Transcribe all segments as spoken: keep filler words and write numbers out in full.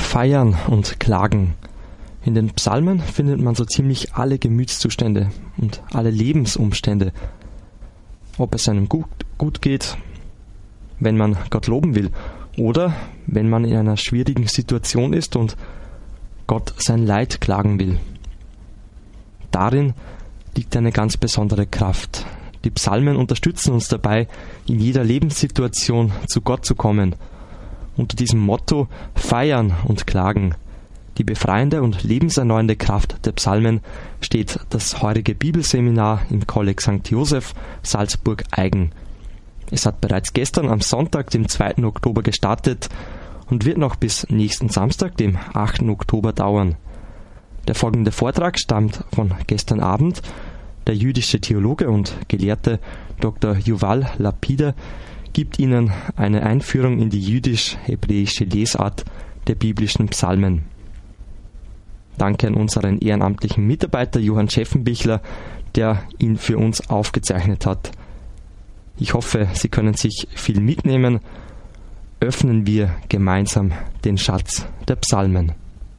Feiern und Klagen. In den Psalmen findet man so ziemlich alle Gemütszustände und alle Lebensumstände. Ob es einem gut, gut geht, wenn man Gott loben will, oder wenn man in einer schwierigen Situation ist und Gott sein Leid klagen will. Darin liegt eine ganz besondere Kraft. Die Psalmen unterstützen uns dabei, in jeder Lebenssituation zu Gott zu kommen. Unter diesem Motto Feiern und Klagen, die befreiende und lebenserneuernde Kraft der Psalmen, steht das heurige Bibelseminar im Kolleg Sankt Joseph, Salzburg eigen. Es hat bereits gestern am Sonntag, dem zweiten Oktober, gestartet und wird noch bis nächsten Samstag, dem achten Oktober, dauern. Der folgende Vortrag stammt von gestern Abend. Der jüdische Theologe und Gelehrte Doktor Yuval Lapide gibt Ihnen eine Einführung in die jüdisch-hebräische Lesart der biblischen Psalmen. Danke an unseren ehrenamtlichen Mitarbeiter Johann Scheffenbichler, der ihn für uns aufgezeichnet hat. Ich hoffe, Sie können sich viel mitnehmen. Öffnen wir gemeinsam den Schatz der Psalmen.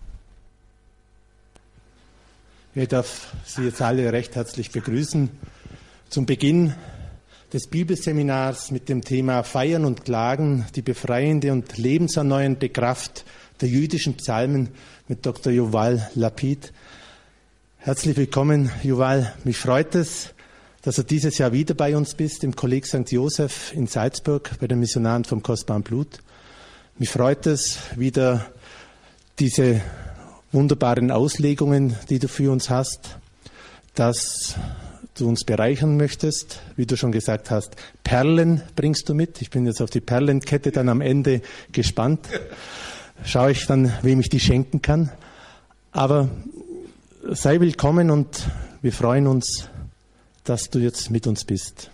Ich darf Sie jetzt alle recht herzlich begrüßen zum Beginn des Bibelseminars mit dem Thema Feiern und Klagen, die befreiende und lebenserneuernde Kraft der jüdischen Psalmen mit Doktor Yuval Lapide. Herzlich willkommen, Yuval. Mich freut es, dass du dieses Jahr wieder bei uns bist im Kolleg Sankt Joseph in Salzburg bei den Missionaren vom Kostbaren Blut. Mich freut es, wieder diese wunderbaren Auslegungen, die du für uns hast, dass du uns bereichern möchtest. Wie du schon gesagt hast, Perlen bringst du mit. Ich bin jetzt auf die Perlenkette dann am Ende gespannt. Schaue ich dann, wem ich die schenken kann. Aber sei willkommen und wir freuen uns, dass du jetzt mit uns bist.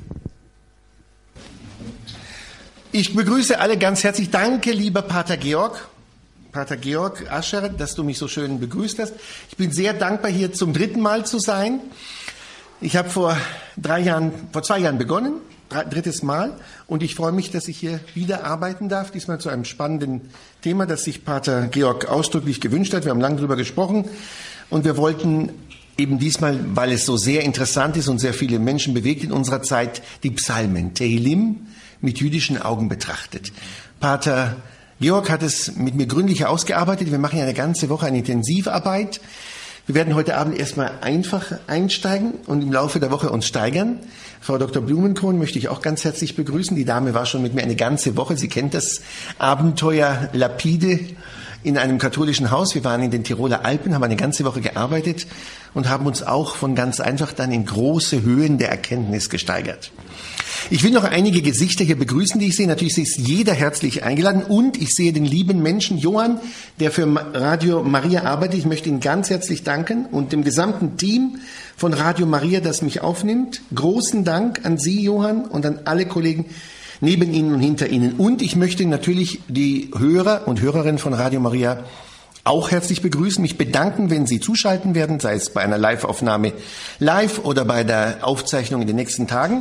Ich begrüße alle ganz herzlich. Danke, lieber Pater Georg, Pater Georg Ascher, dass du mich so schön begrüßt hast. Ich bin sehr dankbar, hier zum dritten Mal zu sein. Ich habe vor drei Jahren, vor zwei Jahren begonnen, drittes Mal, und ich freue mich, dass ich hier wieder arbeiten darf, diesmal zu einem spannenden Thema, das sich Pater Georg ausdrücklich gewünscht hat. Wir haben lange darüber gesprochen und wir wollten eben diesmal, weil es so sehr interessant ist und sehr viele Menschen bewegt in unserer Zeit, die Psalmen, Tehillim, mit jüdischen Augen betrachtet. Pater Georg hat es mit mir gründlich ausgearbeitet. Wir machen ja eine ganze Woche eine Intensivarbeit. Wir werden heute Abend erstmal einfach einsteigen und im Laufe der Woche uns steigern. Frau Doktor Blumenkron möchte ich auch ganz herzlich begrüßen. Die Dame war schon mit mir eine ganze Woche. Sie kennt das Abenteuer Lapide in einem katholischen Haus. Wir waren in den Tiroler Alpen, haben eine ganze Woche gearbeitet und haben uns auch von ganz einfach dann in große Höhen der Erkenntnis gesteigert. Ich will noch einige Gesichter hier begrüßen, die ich sehe. Natürlich ist jeder herzlich eingeladen und ich sehe den lieben Menschen Johann, der für Radio Maria arbeitet. Ich möchte Ihnen ganz herzlich danken und dem gesamten Team von Radio Maria, das mich aufnimmt. Großen Dank an Sie, Johann, und an alle Kollegen neben Ihnen und hinter Ihnen. Und ich möchte natürlich die Hörer und Hörerinnen von Radio Maria auch herzlich begrüßen, mich bedanken, wenn Sie zuschalten werden, sei es bei einer Live-Aufnahme live oder bei der Aufzeichnung in den nächsten Tagen.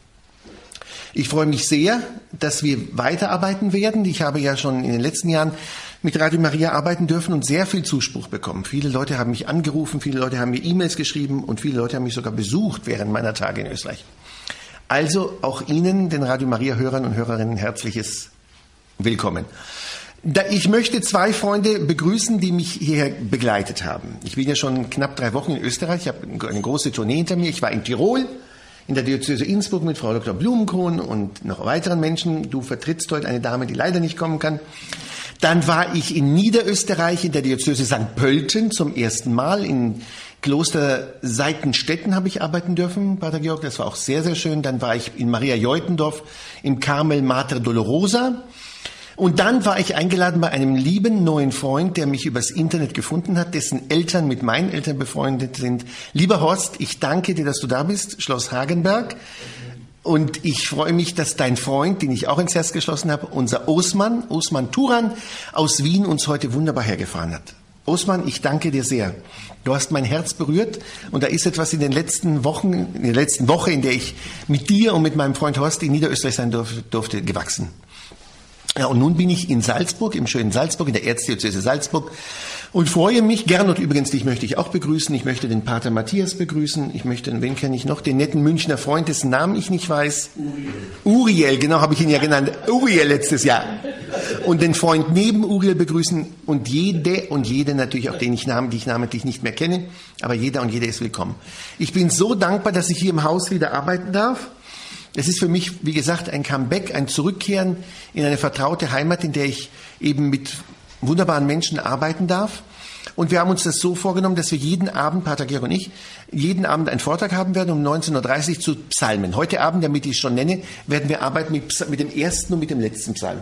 Ich freue mich sehr, dass wir weiterarbeiten werden. Ich habe ja schon in den letzten Jahren mit Radio Maria arbeiten dürfen und sehr viel Zuspruch bekommen. Viele Leute haben mich angerufen, viele Leute haben mir E-Mails geschrieben und viele Leute haben mich sogar besucht während meiner Tage in Österreich. Also auch Ihnen, den Radio Maria Hörern und Hörerinnen, herzliches Willkommen. Ich möchte zwei Freunde begrüßen, die mich hierher begleitet haben. Ich bin ja schon knapp drei Wochen in Österreich, ich habe eine große Tournee hinter mir. Ich war in Tirol, in der Diözese Innsbruck mit Frau Doktor Blumenkron und noch weiteren Menschen. Du vertrittst heute eine Dame, die leider nicht kommen kann. Dann war ich in Niederösterreich in der Diözese Sankt Pölten zum ersten Mal. In Kloster Seitenstetten habe ich arbeiten dürfen, Pater Georg, das war auch sehr, sehr schön. Dann war ich in Maria Jeutendorf im Carmel Mater Dolorosa. Und dann war ich eingeladen bei einem lieben neuen Freund, der mich übers Internet gefunden hat, dessen Eltern mit meinen Eltern befreundet sind. Lieber Horst, ich danke dir, dass du da bist, Schloss Hagenberg. Und ich freue mich, dass dein Freund, den ich auch ins Herz geschlossen habe, unser Osman, Osman Turan aus Wien, uns heute wunderbar hergefahren hat. Osman, ich danke dir sehr. Du hast mein Herz berührt und da ist etwas in den letzten Wochen, in der letzten Woche, in der ich mit dir und mit meinem Freund Horst in Niederösterreich sein durfte, gewachsen. Ja, und nun bin ich in Salzburg, im schönen Salzburg, in der Erzdiözese Salzburg und freue mich, Gernot übrigens, dich möchte ich auch begrüßen, ich möchte den Pater Matthias begrüßen, ich möchte, wen kenne ich noch, den netten Münchner Freund, dessen Namen ich nicht weiß. Uriel. Uriel, genau, habe ich ihn ja genannt, Uriel letztes Jahr. Und den Freund neben Uriel begrüßen und jede und jede natürlich auch, den ich Namen, die ich namentlich nicht mehr kenne, aber jeder und jede ist willkommen. Ich bin so dankbar, dass ich hier im Haus wieder arbeiten darf. Es ist für mich, wie gesagt, ein Comeback, ein Zurückkehren in eine vertraute Heimat, in der ich eben mit wunderbaren Menschen arbeiten darf. Und wir haben uns das so vorgenommen, dass wir jeden Abend, Pater Georg und ich, jeden Abend einen Vortrag haben werden um neunzehn Uhr dreißig zu Psalmen. Heute Abend, damit ich es schon nenne, werden wir arbeiten mit, mit dem ersten und mit dem letzten Psalm.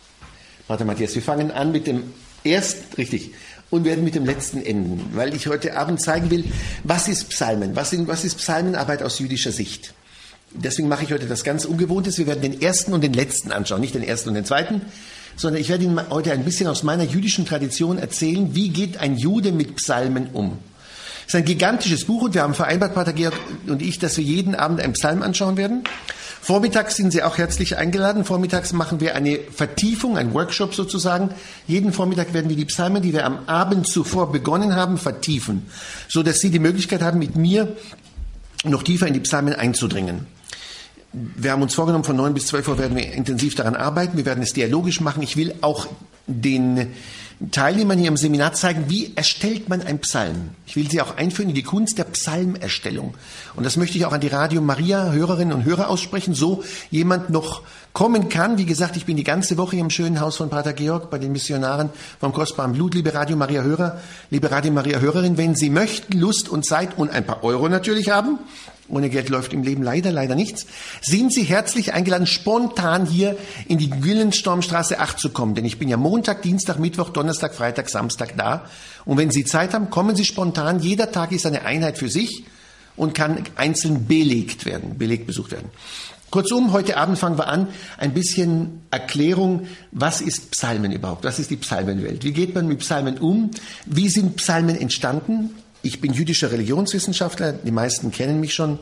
Pater Matthias, wir fangen an mit dem ersten, richtig, und werden mit dem letzten enden, weil ich heute Abend zeigen will, was ist Psalmen, was, sind, was ist Psalmenarbeit aus jüdischer Sicht. Deswegen mache ich heute das ganz Ungewohntes. Wir werden den ersten und den letzten anschauen, nicht den ersten und den zweiten, sondern ich werde Ihnen heute ein bisschen aus meiner jüdischen Tradition erzählen, wie geht ein Jude mit Psalmen um. Es ist ein gigantisches Buch und wir haben vereinbart, Pater Georg und ich, dass wir jeden Abend einen Psalm anschauen werden. Vormittags sind Sie auch herzlich eingeladen. Vormittags machen wir eine Vertiefung, einen Workshop sozusagen. Jeden Vormittag werden wir die Psalmen, die wir am Abend zuvor begonnen haben, vertiefen, so dass Sie die Möglichkeit haben, mit mir noch tiefer in die Psalmen einzudringen. Wir haben uns vorgenommen, von neun bis zwölf Uhr werden wir intensiv daran arbeiten. Wir werden es dialogisch machen. Ich will auch den Teilnehmern hier im Seminar zeigen, wie erstellt man einen Psalm. Ich will sie auch einführen in die Kunst der Psalmerstellung. Und das möchte ich auch an die Radio Maria Hörerinnen und Hörer aussprechen, so jemand noch kommen kann. Wie gesagt, ich bin die ganze Woche im schönen Haus von Pater Georg bei den Missionaren vom kostbaren Blut. Liebe Radio Maria Hörer, liebe Radio Maria Hörerin, wenn Sie möchten, Lust und Zeit und ein paar Euro natürlich haben, ohne Geld läuft im Leben leider, leider nichts, sind Sie herzlich eingeladen, spontan hier in die Güllenstormstraße acht zu kommen. Denn ich bin ja Montag, Dienstag, Mittwoch, Donnerstag, Freitag, Samstag da. Und wenn Sie Zeit haben, kommen Sie spontan. Jeder Tag ist eine Einheit für sich und kann einzeln belegt werden, belegt besucht werden. Kurzum, heute Abend fangen wir an, ein bisschen Erklärung, was ist Psalmen überhaupt? Was ist die Psalmenwelt? Wie geht man mit Psalmen um? Wie sind Psalmen entstanden? Ich bin jüdischer Religionswissenschaftler, die meisten kennen mich schon,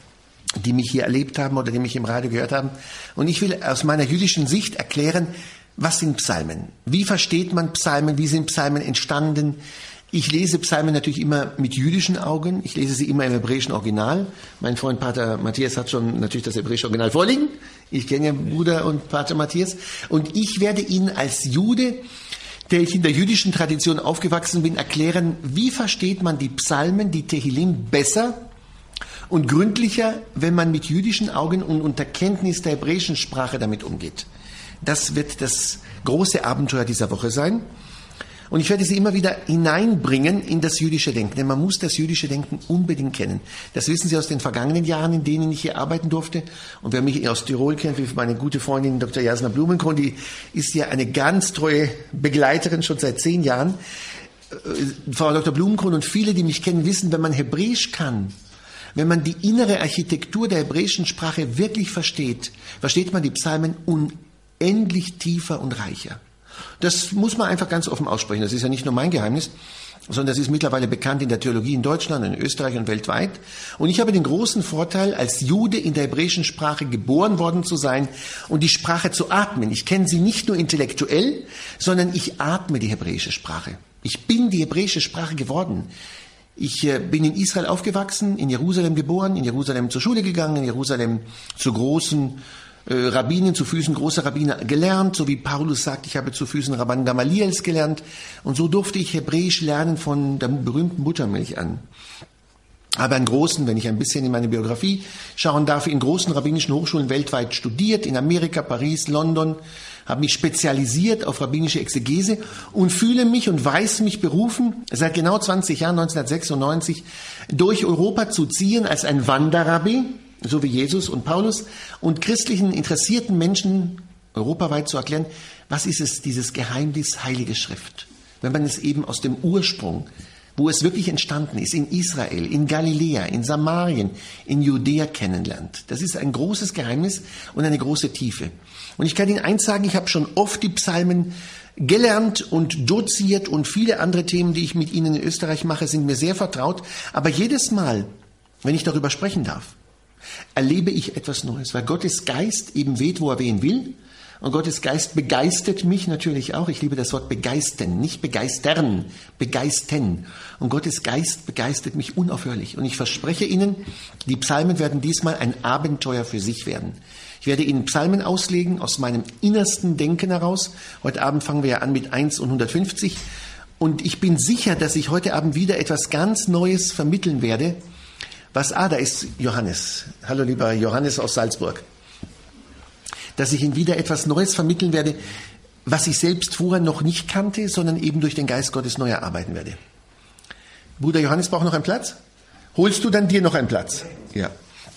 die mich hier erlebt haben oder die mich im Radio gehört haben. Und ich will aus meiner jüdischen Sicht erklären, was sind Psalmen? Wie versteht man Psalmen? Wie sind Psalmen entstanden? Ich lese Psalmen natürlich immer mit jüdischen Augen. Ich lese sie immer im hebräischen Original. Mein Freund Pater Matthias hat schon natürlich das hebräische Original vorliegen. Ich kenne ja Bruder und Pater Matthias. Und ich werde Ihnen als Jude, der ich in der jüdischen Tradition aufgewachsen bin, erklären, wie versteht man die Psalmen, die Tehillim, besser und gründlicher, wenn man mit jüdischen Augen und unter Kenntnis der hebräischen Sprache damit umgeht. Das wird das große Abenteuer dieser Woche sein. Und ich werde Sie immer wieder hineinbringen in das jüdische Denken, denn man muss das jüdische Denken unbedingt kennen. Das wissen Sie aus den vergangenen Jahren, in denen ich hier arbeiten durfte. Und wer mich aus Tirol kennt, wie meine gute Freundin Doktor Jasna Blumenkron, die ist ja eine ganz treue Begleiterin schon seit zehn Jahren. Frau Doktor Blumenkron und viele, die mich kennen, wissen, wenn man Hebräisch kann, wenn man die innere Architektur der hebräischen Sprache wirklich versteht, versteht man die Psalmen unendlich tiefer und reicher. Das muss man einfach ganz offen aussprechen. Das ist ja nicht nur mein Geheimnis, sondern das ist mittlerweile bekannt in der Theologie in Deutschland, in Österreich und weltweit. Und ich habe den großen Vorteil, als Jude in der hebräischen Sprache geboren worden zu sein und die Sprache zu atmen. Ich kenne sie nicht nur intellektuell, sondern ich atme die hebräische Sprache. Ich bin die hebräische Sprache geworden. Ich äh, bin in Israel aufgewachsen, in Jerusalem geboren, in Jerusalem zur Schule gegangen, in Jerusalem zu großen Rabbinen, zu Füßen großer Rabbiner gelernt, so wie Paulus sagt, ich habe zu Füßen Rabban Gamaliels gelernt. Und so durfte ich Hebräisch lernen von der berühmten Buttermilch an. Habe einen großen, wenn ich ein bisschen in meine Biografie schauen darf, in großen rabbinischen Hochschulen weltweit studiert, in Amerika, Paris, London, habe mich spezialisiert auf rabbinische Exegese und fühle mich und weiß mich berufen, seit genau zwanzig Jahren, neunzehnhundertsechsundneunzig, durch Europa zu ziehen als ein Wanderrabbi, so wie Jesus und Paulus, und christlichen interessierten Menschen europaweit zu erklären, was ist es, dieses Geheimnis Heilige Schrift? Wenn man es eben aus dem Ursprung, wo es wirklich entstanden ist, in Israel, in Galiläa, in Samarien, in Judäa kennenlernt. Das ist ein großes Geheimnis und eine große Tiefe. Und ich kann Ihnen eins sagen, ich habe schon oft die Psalmen gelernt und doziert und viele andere Themen, die ich mit Ihnen in Österreich mache, sind mir sehr vertraut. Aber jedes Mal, wenn ich darüber sprechen darf, erlebe ich etwas Neues, weil Gottes Geist eben weht, wo er wehen will Und Gottes Geist begeistert mich natürlich auch. Ich liebe das Wort begeistern, nicht begeistern, begeistern. Und Gottes Geist begeistert mich unaufhörlich. Und ich verspreche Ihnen, die Psalmen werden diesmal ein Abenteuer für sich werden. Ich werde Ihnen Psalmen auslegen aus meinem innersten Denken heraus. Heute Abend fangen wir ja an mit eins und hundertfünfzig. Und ich bin sicher, dass ich heute Abend wieder etwas ganz Neues vermitteln werde. Was, ah, da ist Johannes. Hallo, lieber Johannes aus Salzburg. Dass ich Ihnen wieder etwas Neues vermitteln werde, was ich selbst vorher noch nicht kannte, sondern eben durch den Geist Gottes neu erarbeiten werde. Bruder Johannes braucht noch einen Platz? Holst du dann dir noch einen Platz? Ja.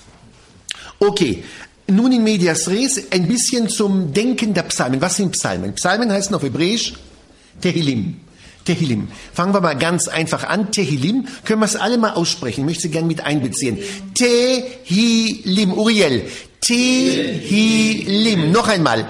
Okay, nun in medias res, ein bisschen zum Denken der Psalmen. Was sind Psalmen? Psalmen heißen auf Hebräisch Tehillim. Tehillim. Fangen wir mal ganz einfach an. Tehillim. Können wir es alle mal aussprechen? Ich möchte Sie gerne mit einbeziehen. Tehillim. Uriel. Tehillim. Noch einmal.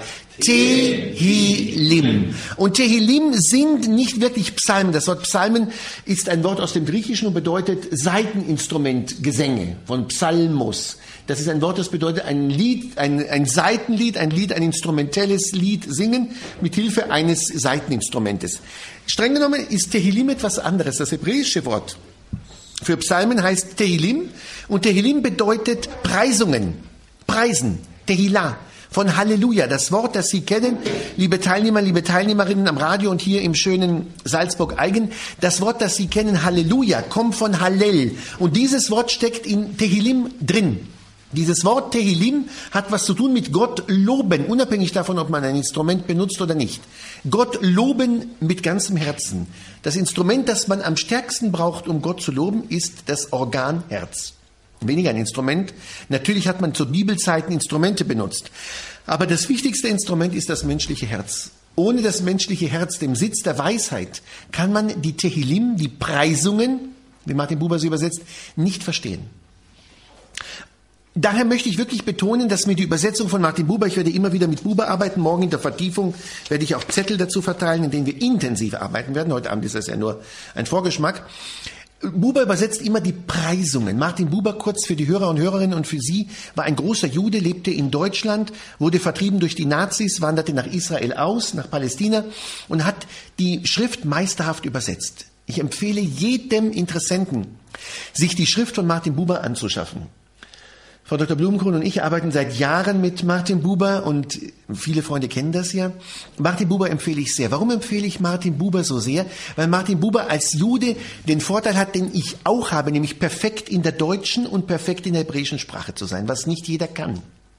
Tehillim. Und Tehillim sind nicht wirklich Psalmen. Das Wort Psalmen ist ein Wort aus dem Griechischen und bedeutet Saiteninstrument, Gesänge, von Psalmos. Das ist ein Wort, das bedeutet ein Lied, ein, ein Saitenlied, ein Lied, ein instrumentelles Lied singen mit Hilfe eines Saiteninstrumentes. Streng genommen ist Tehillim etwas anderes. Das hebräische Wort für Psalmen heißt Tehillim und Tehillim bedeutet Preisungen, Preisen, Tehillah, von Halleluja. Das Wort, das Sie kennen, liebe Teilnehmer, liebe Teilnehmerinnen am Radio und hier im schönen Salzburg-Eigen, das Wort, das Sie kennen, Halleluja, kommt von Hallel und dieses Wort steckt in Tehillim drin. Dieses Wort Tehillim hat was zu tun mit Gott loben, unabhängig davon, ob man ein Instrument benutzt oder nicht. Gott loben mit ganzem Herzen. Das Instrument, das man am stärksten braucht, um Gott zu loben, ist das Organ Herz. Weniger ein Instrument. Natürlich hat man zu Bibelzeiten Instrumente benutzt. Aber das wichtigste Instrument ist das menschliche Herz. Ohne das menschliche Herz, dem Sitz der Weisheit, kann man die Tehillim, die Preisungen, wie Martin Buber sie übersetzt, nicht verstehen. Daher möchte ich wirklich betonen, dass mir die Übersetzung von Martin Buber, ich werde immer wieder mit Buber arbeiten, morgen in der Vertiefung werde ich auch Zettel dazu verteilen, in denen wir intensiv arbeiten werden. Heute Abend ist das ja nur ein Vorgeschmack. Buber übersetzt immer die Preisungen. Martin Buber, kurz für die Hörer und Hörerinnen und für Sie, war ein großer Jude, lebte in Deutschland, wurde vertrieben durch die Nazis, wanderte nach Israel aus, nach Palästina und hat die Schrift meisterhaft übersetzt. Ich empfehle jedem Interessenten, sich die Schrift von Martin Buber anzuschaffen. Frau Doktor Blumenkron und ich arbeiten seit Jahren mit Martin Buber und viele Freunde kennen das ja. Martin Buber empfehle ich sehr. Warum empfehle ich Martin Buber so sehr? Weil Martin Buber als Jude den Vorteil hat, den ich auch habe, nämlich perfekt in der deutschen und perfekt in der hebräischen Sprache zu sein, was nicht jeder kann.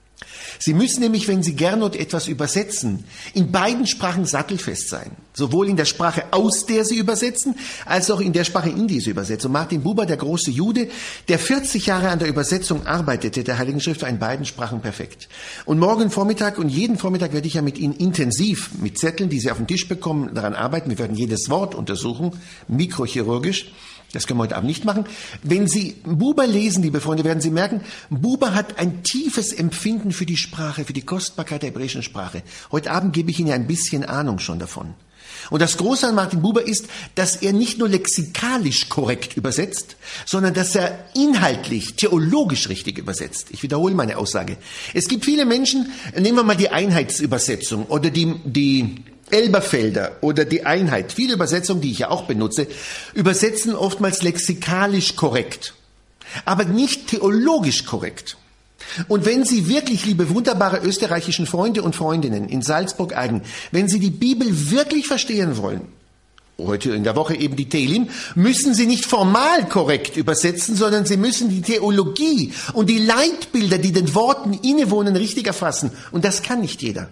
Sie müssen nämlich, wenn Sie Gernot etwas übersetzen, in beiden Sprachen sattelfest sein. Sowohl in der Sprache, aus der Sie übersetzen, als auch in der Sprache, in die Sie übersetzen. Und Martin Buber, der große Jude, der vierzig Jahre an der Übersetzung arbeitete, der Heiligen Schrift, war in beiden Sprachen perfekt. Und morgen Vormittag und jeden Vormittag werde ich ja mit Ihnen intensiv, mit Zetteln, die Sie auf den Tisch bekommen, daran arbeiten. Wir werden jedes Wort untersuchen, mikrochirurgisch. Das können wir heute Abend nicht machen. Wenn Sie Buber lesen, liebe Freunde, werden Sie merken, Buber hat ein tiefes Empfinden für die Sprache, für die Kostbarkeit der hebräischen Sprache. Heute Abend gebe ich Ihnen ein bisschen Ahnung schon davon. Und das Große an Martin Buber ist, dass er nicht nur lexikalisch korrekt übersetzt, sondern dass er inhaltlich, theologisch richtig übersetzt. Ich wiederhole meine Aussage. Es gibt viele Menschen, nehmen wir mal die Einheitsübersetzung oder die, die Elberfelder oder die Einheit, viele Übersetzungen, die ich ja auch benutze, übersetzen oftmals lexikalisch korrekt, aber nicht theologisch korrekt. Und wenn Sie wirklich, liebe wunderbare österreichischen Freunde und Freundinnen in Salzburg-Eigen, wenn Sie die Bibel wirklich verstehen wollen, heute in der Woche eben die Tehillim, müssen Sie nicht formal korrekt übersetzen, sondern Sie müssen die Theologie und die Leitbilder, die den Worten innewohnen, richtig erfassen. Und das kann nicht jeder.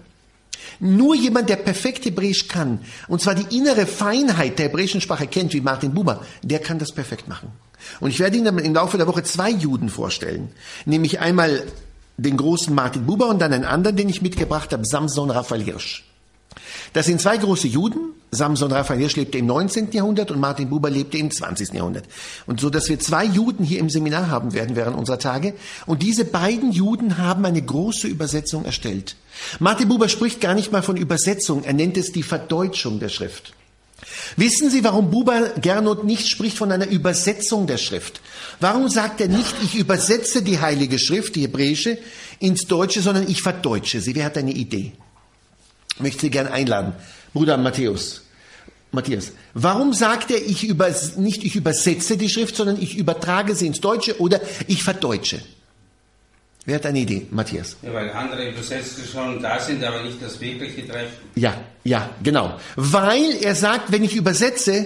Nur jemand, der perfekt Hebräisch kann, und zwar die innere Feinheit der hebräischen Sprache kennt, wie Martin Buber, der kann das perfekt machen. Und ich werde Ihnen im Laufe der Woche zwei Juden vorstellen, nämlich einmal den großen Martin Buber und dann einen anderen, den ich mitgebracht habe, Samson Raphael Hirsch. Das sind zwei große Juden. Samson Raphael Hirsch lebte im neunzehnten Jahrhundert und Martin Buber lebte im zwanzigsten Jahrhundert. Und so, dass wir zwei Juden hier im Seminar haben werden während unserer Tage. Und diese beiden Juden haben eine große Übersetzung erstellt. Martin Buber spricht gar nicht mal von Übersetzung. Er nennt es die Verdeutschung der Schrift. Wissen Sie, warum Buber Gernot nicht spricht von einer Übersetzung der Schrift? Warum sagt er nicht, ich übersetze die Heilige Schrift, die hebräische, ins Deutsche, sondern ich verdeutsche sie? Wer hat eine Idee? Ich möchte Sie gern einladen. Bruder Matthäus. Matthias, warum sagt er, ich über, nicht ich übersetze die Schrift, sondern ich übertrage sie ins Deutsche oder ich verdeutsche? Wer hat eine Idee? Matthias. Ja, weil andere Übersetzer schon da sind, aber nicht das Wirkliche treffen. Ja, ja, genau. Weil er sagt, wenn ich übersetze,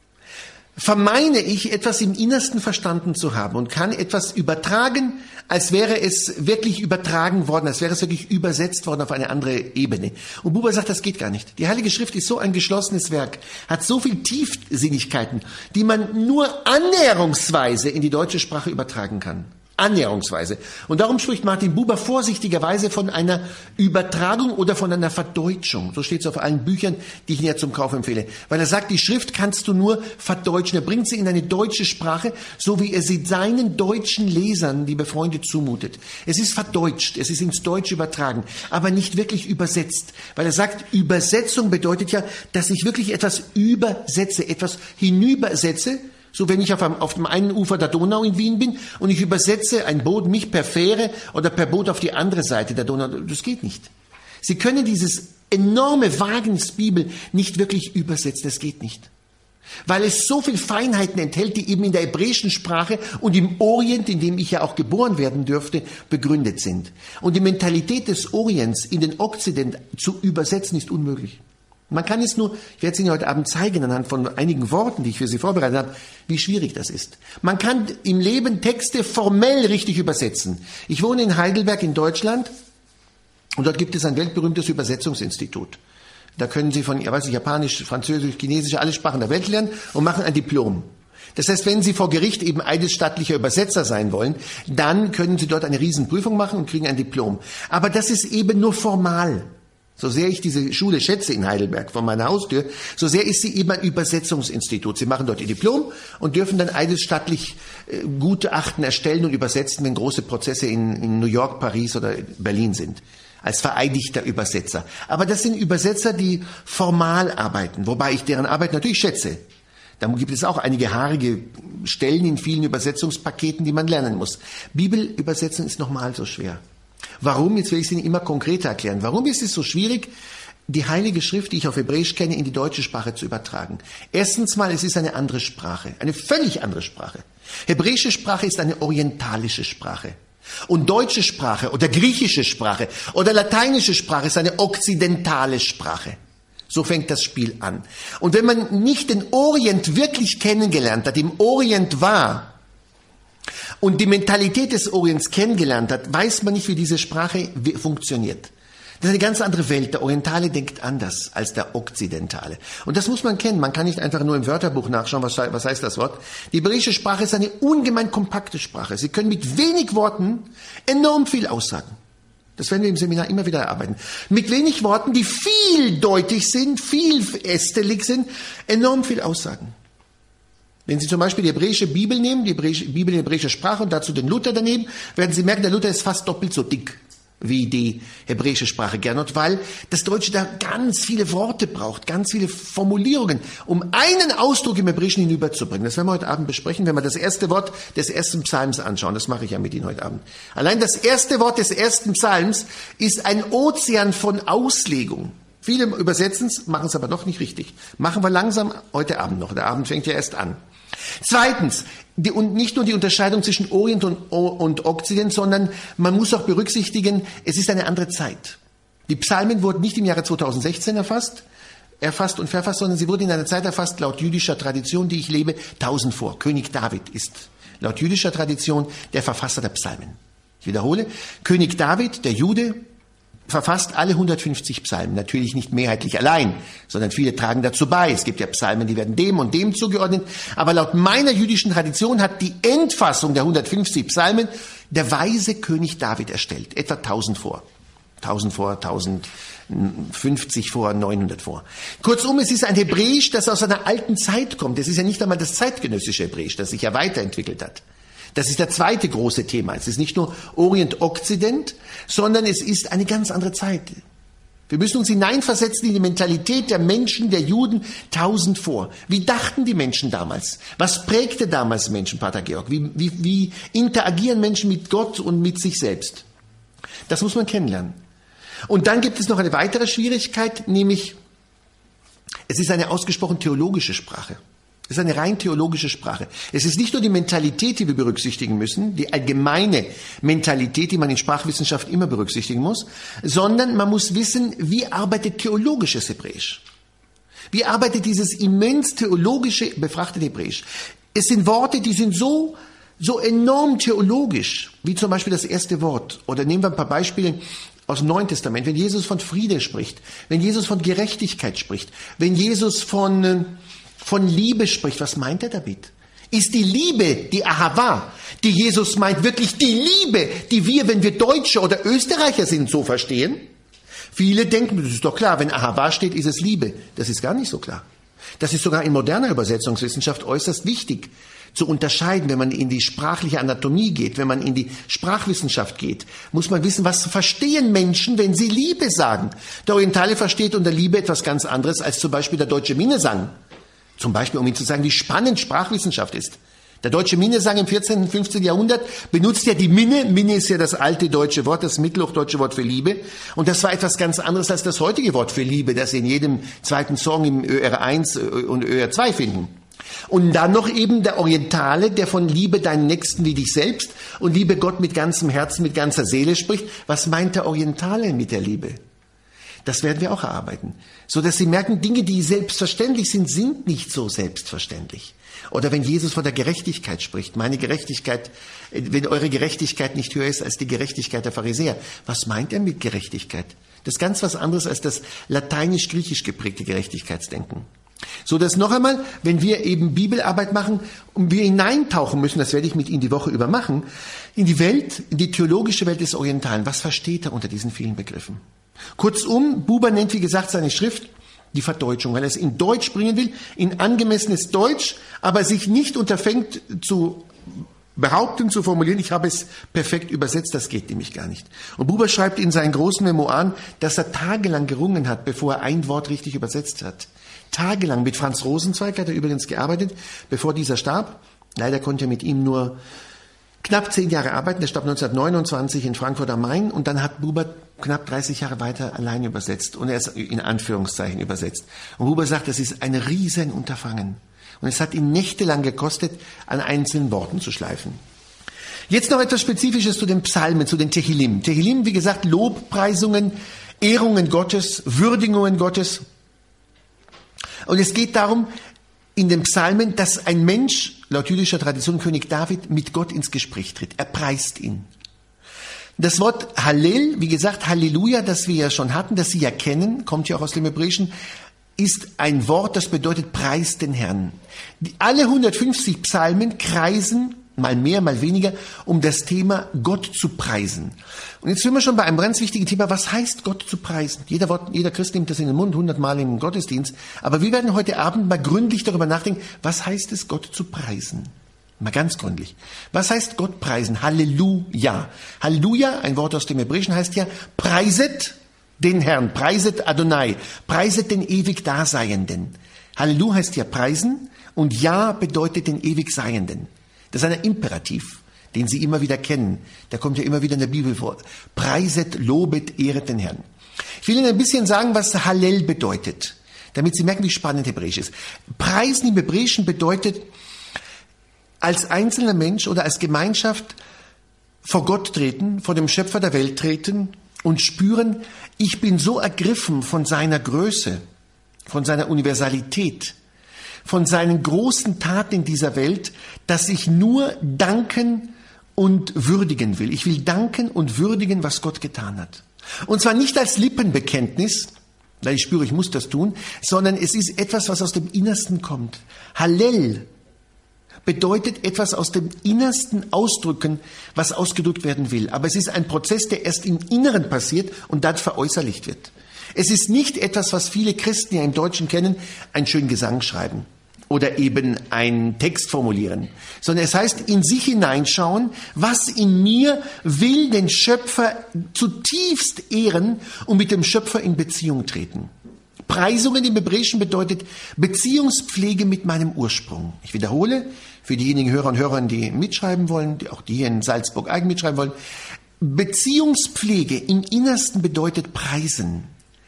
vermeine ich, etwas im Innersten verstanden zu haben und kann etwas übertragen, als wäre es wirklich übertragen worden, als wäre es wirklich übersetzt worden auf eine andere Ebene. Und Buber sagt, das geht gar nicht. Die Heilige Schrift ist so ein geschlossenes Werk, hat so viel Tiefsinnigkeiten, die man nur annäherungsweise in die deutsche Sprache übertragen kann. Annäherungsweise. Und darum spricht Martin Buber vorsichtigerweise von einer Übertragung oder von einer Verdeutschung. So steht es auf allen Büchern, die ich Ihnen ja zum Kauf empfehle. Weil er sagt, die Schrift kannst du nur verdeutschen. Er bringt sie in eine deutsche Sprache, so wie er sie seinen deutschen Lesern, liebe Freunde, zumutet. Es ist verdeutscht, es ist ins Deutsche übertragen, aber nicht wirklich übersetzt. Weil er sagt, Übersetzung bedeutet ja, dass ich wirklich etwas übersetze, etwas hinübersetze. So, wenn ich auf, einem, auf dem einen Ufer der Donau in Wien bin und ich übersetze ein Boot, mich per Fähre oder per Boot auf die andere Seite der Donau, das geht nicht. Sie können dieses enorme Wagnis Bibel nicht wirklich übersetzen, das geht nicht. Weil es so viel Feinheiten enthält, die eben in der hebräischen Sprache und im Orient, in dem ich ja auch geboren werden dürfte, begründet sind. Und die Mentalität des Orients in den Okzident zu übersetzen ist unmöglich. Man kann es nur, ich werde es Ihnen heute Abend zeigen, anhand von einigen Worten, die ich für Sie vorbereitet habe, wie schwierig das ist. Man kann im Leben Texte formell richtig übersetzen. Ich wohne in Heidelberg in Deutschland und dort gibt es ein weltberühmtes Übersetzungsinstitut. Da können Sie von, ich weiß nicht, Japanisch, Französisch, Chinesisch, alle Sprachen der Welt lernen und machen ein Diplom. Das heißt, wenn Sie vor Gericht eben eidesstattlicher Übersetzer sein wollen, dann können Sie dort eine Riesenprüfung machen und kriegen ein Diplom. Aber das ist eben nur formal. So sehr ich diese Schule schätze in Heidelberg von meiner Haustür, so sehr ist sie eben ein Übersetzungsinstitut. Sie machen dort ihr Diplom und dürfen dann eidesstattlich äh, Gutachten erstellen und übersetzen, wenn große Prozesse in, in New York, Paris oder Berlin sind. Als vereidigter Übersetzer. Aber das sind Übersetzer, die formal arbeiten, wobei ich deren Arbeit natürlich schätze. Da gibt es auch einige haarige Stellen in vielen Übersetzungspaketen, die man lernen muss. Bibelübersetzen ist nochmal so schwer. Warum? Jetzt will ich es Ihnen immer konkreter erklären. Warum ist es so schwierig, die Heilige Schrift, die ich auf Hebräisch kenne, in die deutsche Sprache zu übertragen? Erstens mal, es ist eine andere Sprache, eine völlig andere Sprache. Hebräische Sprache ist eine orientalische Sprache. Und deutsche Sprache oder griechische Sprache oder lateinische Sprache ist eine okzidentale Sprache. So fängt das Spiel an. Und wenn man nicht den Orient wirklich kennengelernt hat, im Orient war, und die Mentalität des Orients kennengelernt hat, weiß man nicht, wie diese Sprache funktioniert. Das ist eine ganz andere Welt. Der Orientale denkt anders als der Okzidentale. Und das muss man kennen. Man kann nicht einfach nur im Wörterbuch nachschauen, was, was heißt das Wort. Die hebräische Sprache ist eine ungemein kompakte Sprache. Sie können mit wenig Worten enorm viel aussagen. Das werden wir im Seminar immer wieder erarbeiten. Mit wenig Worten, die vieldeutig sind, viel ästelig sind, enorm viel aussagen. Wenn Sie zum Beispiel die hebräische Bibel nehmen, die hebräische, Bibel in hebräischer Sprache und dazu den Luther daneben, werden Sie merken, der Luther ist fast doppelt so dick wie die hebräische Sprache Gernot, weil das Deutsche da ganz viele Worte braucht, ganz viele Formulierungen, um einen Ausdruck im Hebräischen hinüberzubringen. Das werden wir heute Abend besprechen, wenn wir das erste Wort des ersten Psalms anschauen. Das mache ich ja mit Ihnen heute Abend. Allein das erste Wort des ersten Psalms ist ein Ozean von Auslegung. Viele übersetzen es, machen es aber noch nicht richtig. Machen wir langsam heute Abend noch. Der Abend fängt ja erst an. Zweitens, die, und nicht nur die Unterscheidung zwischen Orient und, und Okzident, sondern man muss auch berücksichtigen, es ist eine andere Zeit. Die Psalmen wurden nicht im Jahre zweitausendsechzehn erfasst, erfasst und verfasst, sondern sie wurden in einer Zeit erfasst, laut jüdischer Tradition, die ich lebe, tausend vor. König David ist laut jüdischer Tradition der Verfasser der Psalmen. Ich wiederhole, König David, der Jude, verfasst alle hundertfünfzig Psalmen, natürlich nicht mehrheitlich allein, sondern viele tragen dazu bei. Es gibt ja Psalmen, die werden dem und dem zugeordnet, aber laut meiner jüdischen Tradition hat die Endfassung der hundertfünfzig Psalmen der weise König David erstellt, etwa tausend vor. tausend vor, tausendfünfzig vor, neunhundert vor. Kurzum, es ist ein Hebräisch, das aus einer alten Zeit kommt. Es ist ja nicht einmal das zeitgenössische Hebräisch, das sich ja weiterentwickelt hat. Das ist der zweite große Thema. Es ist nicht nur Orient-Okzident, sondern es ist eine ganz andere Zeit. Wir müssen uns hineinversetzen in die Mentalität der Menschen, der Juden, tausend vor. Wie dachten die Menschen damals? Was prägte damals Menschen, Pater Georg? Wie, wie, wie interagieren Menschen mit Gott und mit sich selbst? Das muss man kennenlernen. Und dann gibt es noch eine weitere Schwierigkeit, nämlich es ist eine ausgesprochen theologische Sprache. Es ist eine rein theologische Sprache. Es ist nicht nur die Mentalität, die wir berücksichtigen müssen, die allgemeine Mentalität, die man in Sprachwissenschaft immer berücksichtigen muss, sondern man muss wissen, wie arbeitet theologisches Hebräisch? Wie arbeitet dieses immens theologische, befrachtete Hebräisch? Es sind Worte, die sind so, so enorm theologisch, wie zum Beispiel das erste Wort. Oder nehmen wir ein paar Beispiele aus dem Neuen Testament. Wenn Jesus von Friede spricht, wenn Jesus von Gerechtigkeit spricht, wenn Jesus von, von Liebe spricht, was meint er damit? Ist die Liebe, die Ahava, die Jesus meint, wirklich die Liebe, die wir, wenn wir Deutsche oder Österreicher sind, so verstehen? Viele denken, das ist doch klar, wenn Ahava steht, ist es Liebe. Das ist gar nicht so klar. Das ist sogar in moderner Übersetzungswissenschaft äußerst wichtig zu unterscheiden. Wenn man in die sprachliche Anatomie geht, wenn man in die Sprachwissenschaft geht, muss man wissen, was verstehen Menschen, wenn sie Liebe sagen. Der Orientale versteht unter Liebe etwas ganz anderes als zum Beispiel der deutsche Minnesang. Zum Beispiel, um Ihnen zu sagen, wie spannend Sprachwissenschaft ist. Der deutsche Minnesang im vierzehnten, fünfzehnten Jahrhundert benutzt ja die Minne. Minne ist ja das alte deutsche Wort, das mittelhochdeutsche Wort für Liebe. Und das war etwas ganz anderes als das heutige Wort für Liebe, das Sie in jedem zweiten Song im Ö R eins und Ö R zwei finden. Und dann noch eben der Orientale, der von Liebe deinen Nächsten wie dich selbst und liebe Gott mit ganzem Herzen, mit ganzer Seele spricht. Was meint der Orientale mit der Liebe? Das werden wir auch erarbeiten. So dass Sie merken, Dinge, die selbstverständlich sind, sind nicht so selbstverständlich. Oder wenn Jesus von der Gerechtigkeit spricht, meine Gerechtigkeit, wenn eure Gerechtigkeit nicht höher ist als die Gerechtigkeit der Pharisäer. Was meint er mit Gerechtigkeit? Das ist ganz was anderes als das lateinisch-griechisch geprägte Gerechtigkeitsdenken. So dass noch einmal, wenn wir eben Bibelarbeit machen und wir hineintauchen müssen, das werde ich mit Ihnen die Woche über machen, in die Welt, in die theologische Welt des Orientalen. Was versteht er unter diesen vielen Begriffen? Kurzum, Buber nennt, wie gesagt, seine Schrift die Verdeutschung, weil er es in Deutsch bringen will, in angemessenes Deutsch, aber sich nicht unterfängt zu behaupten, zu formulieren, ich habe es perfekt übersetzt, das geht nämlich gar nicht. Und Buber schreibt in seinen großen Memoiren, dass er tagelang gerungen hat, bevor er ein Wort richtig übersetzt hat. Tagelang. Mit Franz Rosenzweig hat er übrigens gearbeitet, bevor dieser starb. Leider konnte er mit ihm nur knapp zehn Jahre arbeiten. Der starb neunzehnhundertneunundzwanzig in Frankfurt am Main und dann hat Buber knapp dreißig Jahre weiter allein übersetzt und er ist in Anführungszeichen übersetzt. Und Buber sagt, das ist ein Riesenunterfangen. Und es hat ihn nächtelang gekostet, an einzelnen Worten zu schleifen. Jetzt noch etwas Spezifisches zu den Psalmen, zu den Tehillim. Tehillim, wie gesagt, Lobpreisungen, Ehrungen Gottes, Würdigungen Gottes. Und es geht darum, in den Psalmen, dass ein Mensch, laut jüdischer Tradition, König David, mit Gott ins Gespräch tritt. Er preist ihn. Das Wort Hallel, wie gesagt, Halleluja, das wir ja schon hatten, das Sie ja kennen, kommt ja auch aus dem Hebräischen, ist ein Wort, das bedeutet, preist den Herrn. Die, alle hundertfünfzig Psalmen kreisen, mal mehr, mal weniger, um das Thema Gott zu preisen. Und jetzt sind wir schon bei einem ganz wichtigen Thema, was heißt Gott zu preisen? Jeder, Wort, jeder Christ nimmt das in den Mund, hundertmal im Gottesdienst. Aber wir werden heute Abend mal gründlich darüber nachdenken, was heißt es, Gott zu preisen? Mal ganz gründlich. Was heißt Gott preisen? Halleluja. Halleluja, ein Wort aus dem Hebräischen, heißt ja, preiset den Herrn, preiset Adonai, preiset den ewig Daseienden. Halleluja heißt ja preisen und Ja bedeutet den ewig Seienden. Das ist ein Imperativ, den Sie immer wieder kennen. Der kommt ja immer wieder in der Bibel vor. Preiset, lobet, ehret den Herrn. Ich will Ihnen ein bisschen sagen, was Hallel bedeutet, damit Sie merken, wie spannend Hebräisch ist. Preisen im Hebräischen bedeutet, als einzelner Mensch oder als Gemeinschaft vor Gott treten, vor dem Schöpfer der Welt treten und spüren, ich bin so ergriffen von seiner Größe, von seiner Universalität, von seinen großen Taten in dieser Welt, dass ich nur danken und würdigen will. Ich will danken und würdigen, was Gott getan hat. Und zwar nicht als Lippenbekenntnis, weil ich spüre, ich muss das tun, sondern es ist etwas, was aus dem Innersten kommt. Hallel bedeutet etwas aus dem Innersten ausdrücken, was ausgedrückt werden will. Aber es ist ein Prozess, der erst im Inneren passiert und dann veräußerlicht wird. Es ist nicht etwas, was viele Christen ja im Deutschen kennen, einen schönen Gesang schreiben oder eben einen Text formulieren, sondern es heißt, in sich hineinschauen, was in mir will den Schöpfer zutiefst ehren und mit dem Schöpfer in Beziehung treten. Preisungen im Hebräischen bedeutet Beziehungspflege mit meinem Ursprung. Ich wiederhole, für diejenigen Hörer und Hörerinnen, die mitschreiben wollen, die auch die hier in Salzburg eigen mitschreiben wollen, Beziehungspflege im Innersten bedeutet preisen.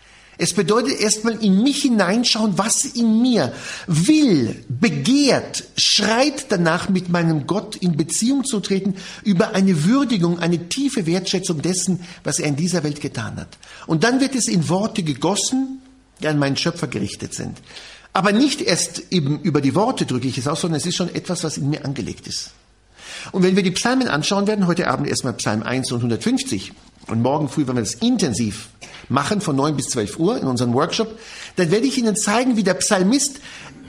Es bedeutet erstmal in mich hineinschauen, was in mir will, begehrt, schreit danach, mit meinem Gott in Beziehung zu treten, über eine Würdigung, eine tiefe Wertschätzung dessen, was er in dieser Welt getan hat. Und dann wird es in Worte gegossen, die an meinen Schöpfer gerichtet sind. Aber nicht erst eben über die Worte drücke ich es aus, sondern es ist schon etwas, was in mir angelegt ist. Und wenn wir die Psalmen anschauen werden, heute Abend erstmal Psalm eins und hundertfünfzig und morgen früh, wenn wir das intensiv machen, von neun bis zwölf Uhr in unserem Workshop, dann werde ich Ihnen zeigen, wie der Psalmist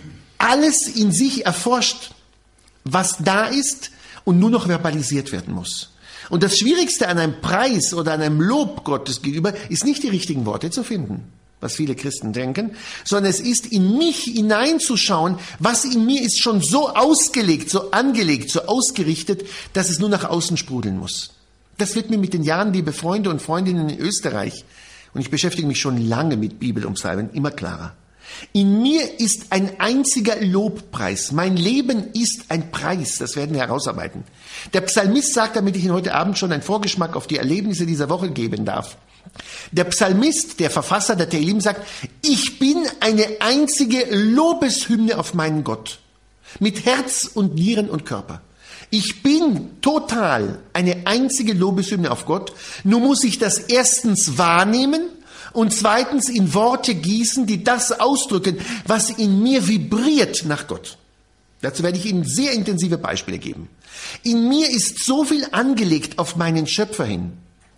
alles in sich erforscht, was da ist und nur noch verbalisiert werden muss. Und das Schwierigste an einem Preis oder an einem Lob Gottes gegenüber ist nicht die richtigen Worte zu finden, was viele Christen denken, sondern es ist in mich hineinzuschauen, was in mir ist schon so ausgelegt, so angelegt, so ausgerichtet, dass es nur nach außen sprudeln muss. Das wird mir mit den Jahren, liebe Freunde und Freundinnen in Österreich, und ich beschäftige mich schon lange mit Bibel und Psalmen, immer klarer. In mir ist ein einziger Lobpreis. Mein Leben ist ein Preis. Das werden wir herausarbeiten. Der Psalmist sagt, damit ich Ihnen heute Abend schon einen Vorgeschmack auf die Erlebnisse dieser Woche geben darf. Der Psalmist, der Verfasser der Tehillim, sagt, ich bin eine einzige Lobeshymne auf meinen Gott. Mit Herz und Nieren und Körper. Ich bin total eine einzige Lobeshymne auf Gott. Nur muss ich das erstens wahrnehmen und zweitens in Worte gießen, die das ausdrücken, was in mir vibriert nach Gott. Dazu werde ich Ihnen sehr intensive Beispiele geben. In mir ist so viel angelegt auf meinen Schöpfer hin.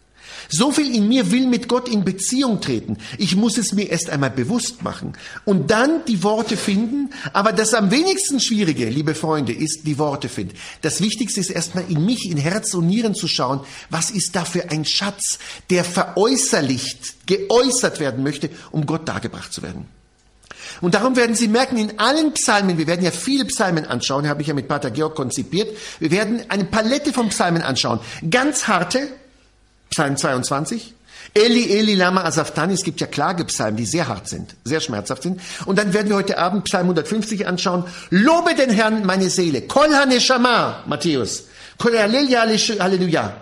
So viel in mir will mit Gott in Beziehung treten. Ich muss es mir erst einmal bewusst machen und dann die Worte finden. Aber das am wenigsten Schwierige, liebe Freunde, ist die Worte finden. Das Wichtigste ist erstmal in mich, in Herz und Nieren zu schauen, was ist da für ein Schatz, der veräußerlicht, geäußert werden möchte, um Gott dargebracht zu werden. Und darum werden Sie merken, in allen Psalmen, wir werden ja viele Psalmen anschauen, habe ich ja mit Pater Georg konzipiert, wir werden eine Palette von Psalmen anschauen. Ganz harte, Psalm zweiundzwanzig. Eli, Eli, lama asafthani. Es gibt ja Klagepsalmen, die sehr hart sind, sehr schmerzhaft sind. Und dann werden wir heute Abend Psalm hundertfünfzig anschauen. Lobe den Herrn, meine Seele. Kol haneshama, Matthäus. Kol Halleluja.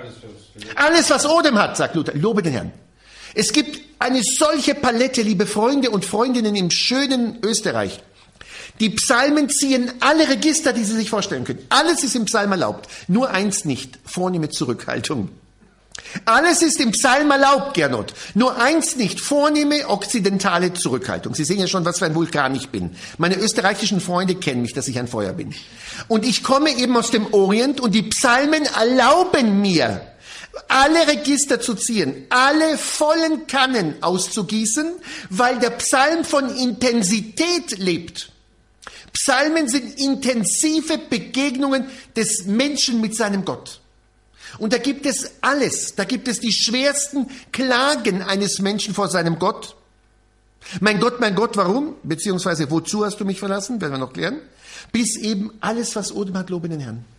Alles, was Odem hat, sagt Luther. Lobe den Herrn. Es gibt eine solche Palette, liebe Freunde und Freundinnen im schönen Österreich. Die Psalmen ziehen alle Register, die Sie sich vorstellen können. Alles ist im Psalm erlaubt. Nur eins nicht. Vornehme Zurückhaltung. Alles ist im Psalm erlaubt, Gernot. Nur eins nicht, vornehme okzidentale Zurückhaltung. Sie sehen ja schon, was für ein Vulkan ich bin. Meine österreichischen Freunde kennen mich, dass ich ein Feuer bin. Und ich komme eben aus dem Orient und die Psalmen erlauben mir, alle Register zu ziehen, alle vollen Kannen auszugießen, weil der Psalm von Intensität lebt. Psalmen sind intensive Begegnungen des Menschen mit seinem Gott. Und da gibt es alles. Da gibt es die schwersten Klagen eines Menschen vor seinem Gott. Mein Gott, mein Gott, warum? Beziehungsweise, wozu hast du mich verlassen? Werden wir noch klären. Bis eben alles, was Odem hat, lobe den Herrn.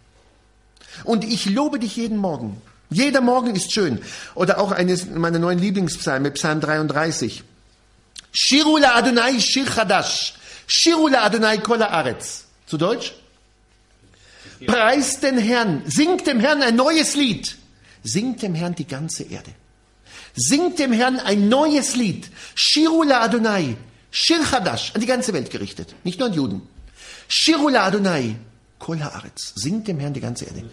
Und ich lobe dich jeden Morgen. Jeder Morgen ist schön. Oder auch eines meiner neuen Lieblingspsalme, Psalm dreiunddreißig. Shiru la Adonai shir chadash. Shiru la Adonai kol haaretz. Zu Deutsch? Preist den Herrn, singt dem Herrn ein neues Lied. Singt dem Herrn die ganze Erde. Singt dem Herrn ein neues Lied. Shiru la Adonai, shir chadash, an die ganze Welt gerichtet, nicht nur an Juden. Shiru la Adonai, kol haaretz. Singt dem Herrn die ganze Erde.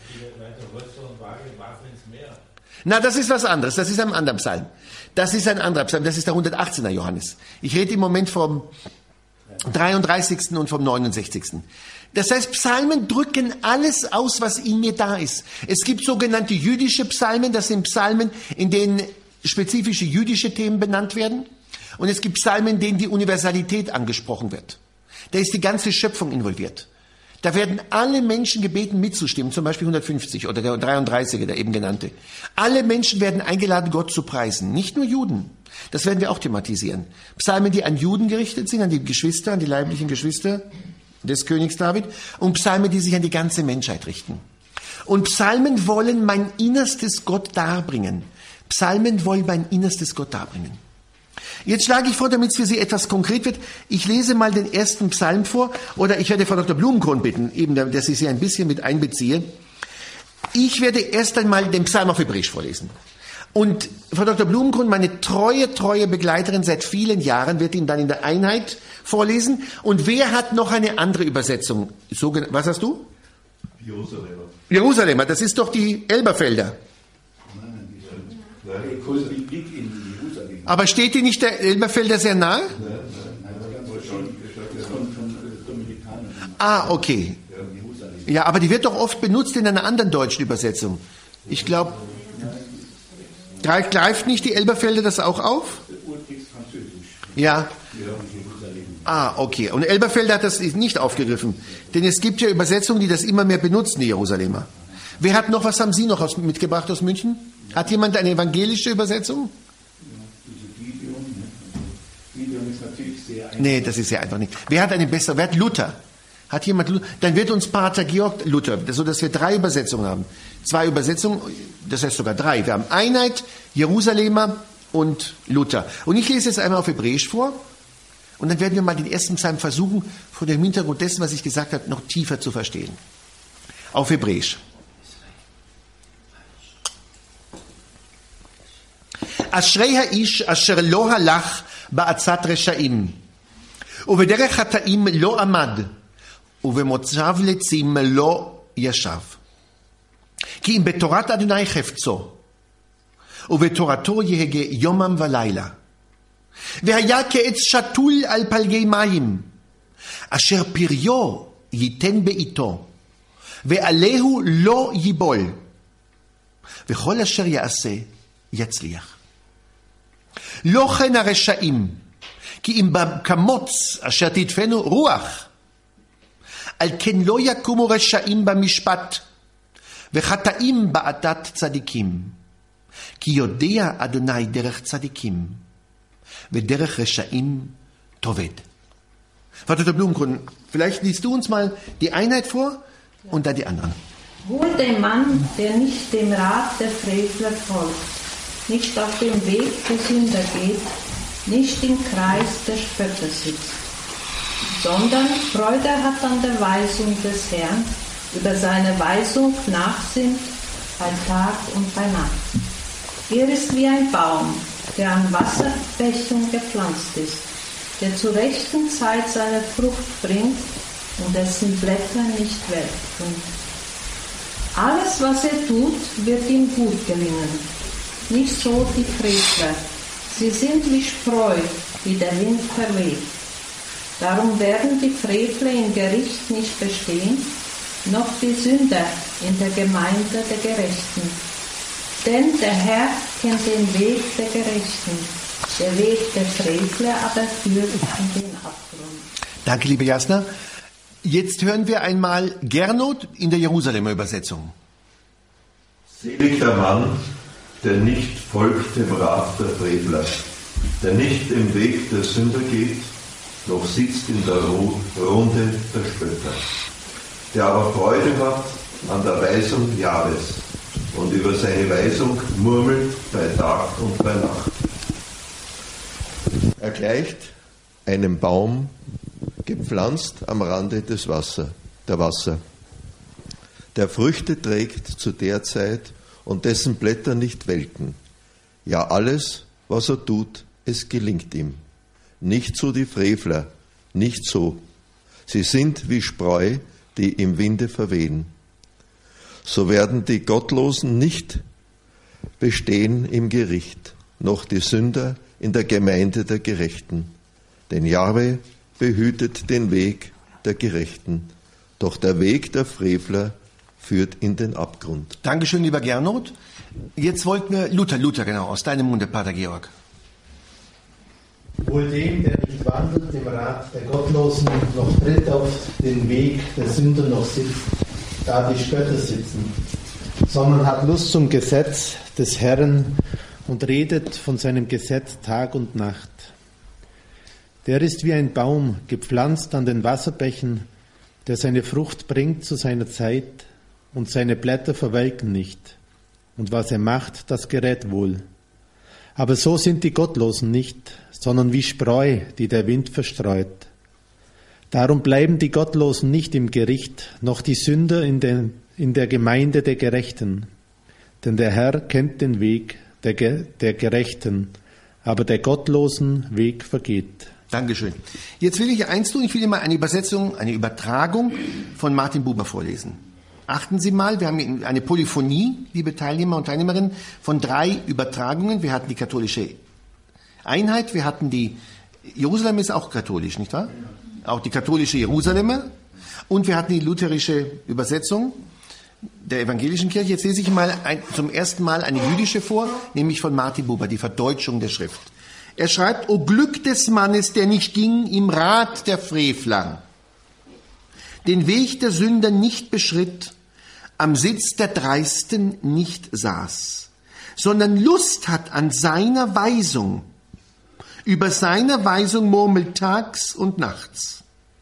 Na, das ist was anderes. Das ist ein anderer Psalm. Das ist ein anderer Psalm. Das ist der hundertachtzehner Johannes. Ich rede im Moment vom dreiunddreißigsten und vom neunundsechzigsten Das heißt, Psalmen drücken alles aus, was in mir da ist. Es gibt sogenannte jüdische Psalmen, das sind Psalmen, in denen spezifische jüdische Themen benannt werden. Und es gibt Psalmen, in denen die Universalität angesprochen wird. Da ist die ganze Schöpfung involviert. Da werden alle Menschen gebeten, mitzustimmen, zum Beispiel hundertfünfzig oder der dreiunddreißiger, der eben genannte. Alle Menschen werden eingeladen, Gott zu preisen, nicht nur Juden. Das werden wir auch thematisieren. Psalmen, die an Juden gerichtet sind, an die Geschwister, an die leiblichen Geschwister des Königs David, und Psalmen, die sich an die ganze Menschheit richten. Und Psalmen wollen mein Innerstes Gott darbringen. Psalmen wollen mein Innerstes Gott darbringen. Jetzt schlage ich vor, damit es für Sie etwas konkret wird, ich lese mal den ersten Psalm vor, oder ich werde Frau Doktor Blumenkron bitten, eben, dass ich Sie ein bisschen mit einbeziehe. Ich werde erst einmal den Psalm auf Hebräisch vorlesen. Und Frau Doktor Blumengrund, meine treue, treue Begleiterin seit vielen Jahren, wird ihn dann in der Einheit vorlesen. Und wer hat noch eine andere Übersetzung? Sogen- Was hast du? Jerusalemer. Jerusalemer, das ist doch die Elberfelder. Nein, die sind ein Blick in Jerusalem. Aber steht die nicht der Elberfelder sehr nahe? Nein, nein, nein, schon, das kommt von Dominikanern. Ah, okay. Ja, aber die wird doch oft benutzt in einer anderen deutschen Übersetzung. Ich glaube, greift nicht die Elberfelder das auch auf? Ja. Ah, okay. Und Elberfelder hat das nicht aufgegriffen. Denn es gibt ja Übersetzungen, die das immer mehr benutzen, die Jerusalemer. Wer hat noch, was haben Sie noch aus, mitgebracht aus München? Hat jemand eine evangelische Übersetzung? Nee, das ist ja einfach nicht. Wer hat eine bessere? Wer hat Luther? Hat jemand Luther? Dann wird uns Pater Georg Luther, so dass wir drei Übersetzungen haben. Zwei Übersetzungen, das heißt sogar drei. Wir haben Einheit, Jerusalemer und Luther. Und ich lese jetzt einmal auf Hebräisch vor. Und dann werden wir mal den ersten Psalm versuchen, vor dem Hintergrund dessen, was ich gesagt habe, noch tiefer zu verstehen. Auf Hebräisch. Ashrei ha'ish asher lo halach ba'atzat reshaim, ובדרך חטאים לא עמד, ובמוצאיו לצים לא ישב. כי אם בתורת אדוני חפצו, ובתורתו יהגה יומם ולילה. והיה כעץ שתול על פלגי מים, אשר פריו ייתן בעיתו, ועליהו לא ייבול, וכל אשר יעשה יצליח. לא כן הרשעים, כי אם בקמוץ אשר תדפנו רוח, על כן לא יקומו רשעים במשפט, וחטאים בעדת צדיקים. כי יודע אדוני דרך צדיקים, ודרך רשעים תאבד. Vater Blumengrund, vielleicht liest du uns mal die Einheit vor und dann die anderen. Wohl dem Mann, der nicht dem Rat der Frevler folgt, nicht auf dem Weg der Sünder geht, nicht im Kreis der Spötter sitzt, sondern Freude hat an der Weisung des Herrn, über seine Weisung nachsinnt bei Tag und bei Nacht. Er ist wie ein Baum, der an Wasserbächen gepflanzt ist, der zur rechten Zeit seine Frucht bringt und dessen Blätter nicht welken. Alles, was er tut, wird ihm gut gelingen. Nicht so die Frevler. Sie sind wie Spreu, die der Wind verweht. Darum werden die Frevler im Gericht nicht bestehen, noch die Sünder in der Gemeinde der Gerechten. Denn der Herr kennt den Weg der Gerechten. Der Weg der Frevler aber führt in den Abgrund. Danke, liebe Jasna. Jetzt hören wir einmal Gernot in der Jerusalemer Übersetzung. Selig der Mann, der nicht folgt dem Rat der Frevler, der nicht im Weg der Sünder geht, noch sitzt in der Runde der Spötter, der aber Freude hat an der Weisung Jahwes und über seine Weisung murmelt bei Tag und bei Nacht. Er gleicht einem Baum, gepflanzt am Rande des Wasser, der Wasser, der Früchte trägt zu der Zeit und dessen Blätter nicht welken. Ja, alles, was er tut, es gelingt ihm. Nicht so die Frevler, nicht so. Sie sind wie Spreu, die im Winde verwehen. So werden die Gottlosen nicht bestehen im Gericht, noch die Sünder in der Gemeinde der Gerechten. Denn Jahwe behütet den Weg der Gerechten, doch der Weg der Frevler führt in den Abgrund. Dankeschön, lieber Gernot. Jetzt wollten wir Luther, Luther, genau, aus deinem Munde, Pater Georg. Wohl dem, der nicht wandelt im Rat der Gottlosen, noch tritt auf den Weg der Sünder, noch sitzt, da die Spötter sitzen, sondern hat Lust zum Gesetz des Herrn und redet von seinem Gesetz Tag und Nacht. Der ist wie ein Baum, gepflanzt an den Wasserbächen, der seine Frucht bringt zu seiner Zeit, und seine Blätter verwelken nicht. Und was er macht, das gerät wohl. Aber so sind die Gottlosen nicht, sondern wie Spreu, die der Wind verstreut. Darum bleiben die Gottlosen nicht im Gericht, noch die Sünder in, den, in der Gemeinde der Gerechten. Denn der Herr kennt den Weg der, Ge- der Gerechten, aber der gottlosen Weg vergeht. Dankeschön. Jetzt will ich eins tun, ich will Ihnen mal eine Übersetzung, eine Übertragung von Martin Buber vorlesen. Achten Sie mal, wir haben eine Polyphonie, liebe Teilnehmer und Teilnehmerinnen, von drei Übertragungen. Wir hatten die katholische Einheit, wir hatten die, Jerusalem ist auch katholisch, nicht wahr? Auch die katholische Jerusalemer. Und wir hatten die lutherische Übersetzung der evangelischen Kirche. Jetzt lese ich mal ein, zum ersten Mal eine jüdische vor, nämlich von Martin Buber, die Verdeutschung der Schrift. Er schreibt, O Glück des Mannes, der nicht ging im Rat der Frevler, den Weg der Sünder nicht beschritt, am Sitz der Dreisten nicht saß, sondern Lust hat an seiner Weisung, über seiner Weisung murmelt tags und nachts.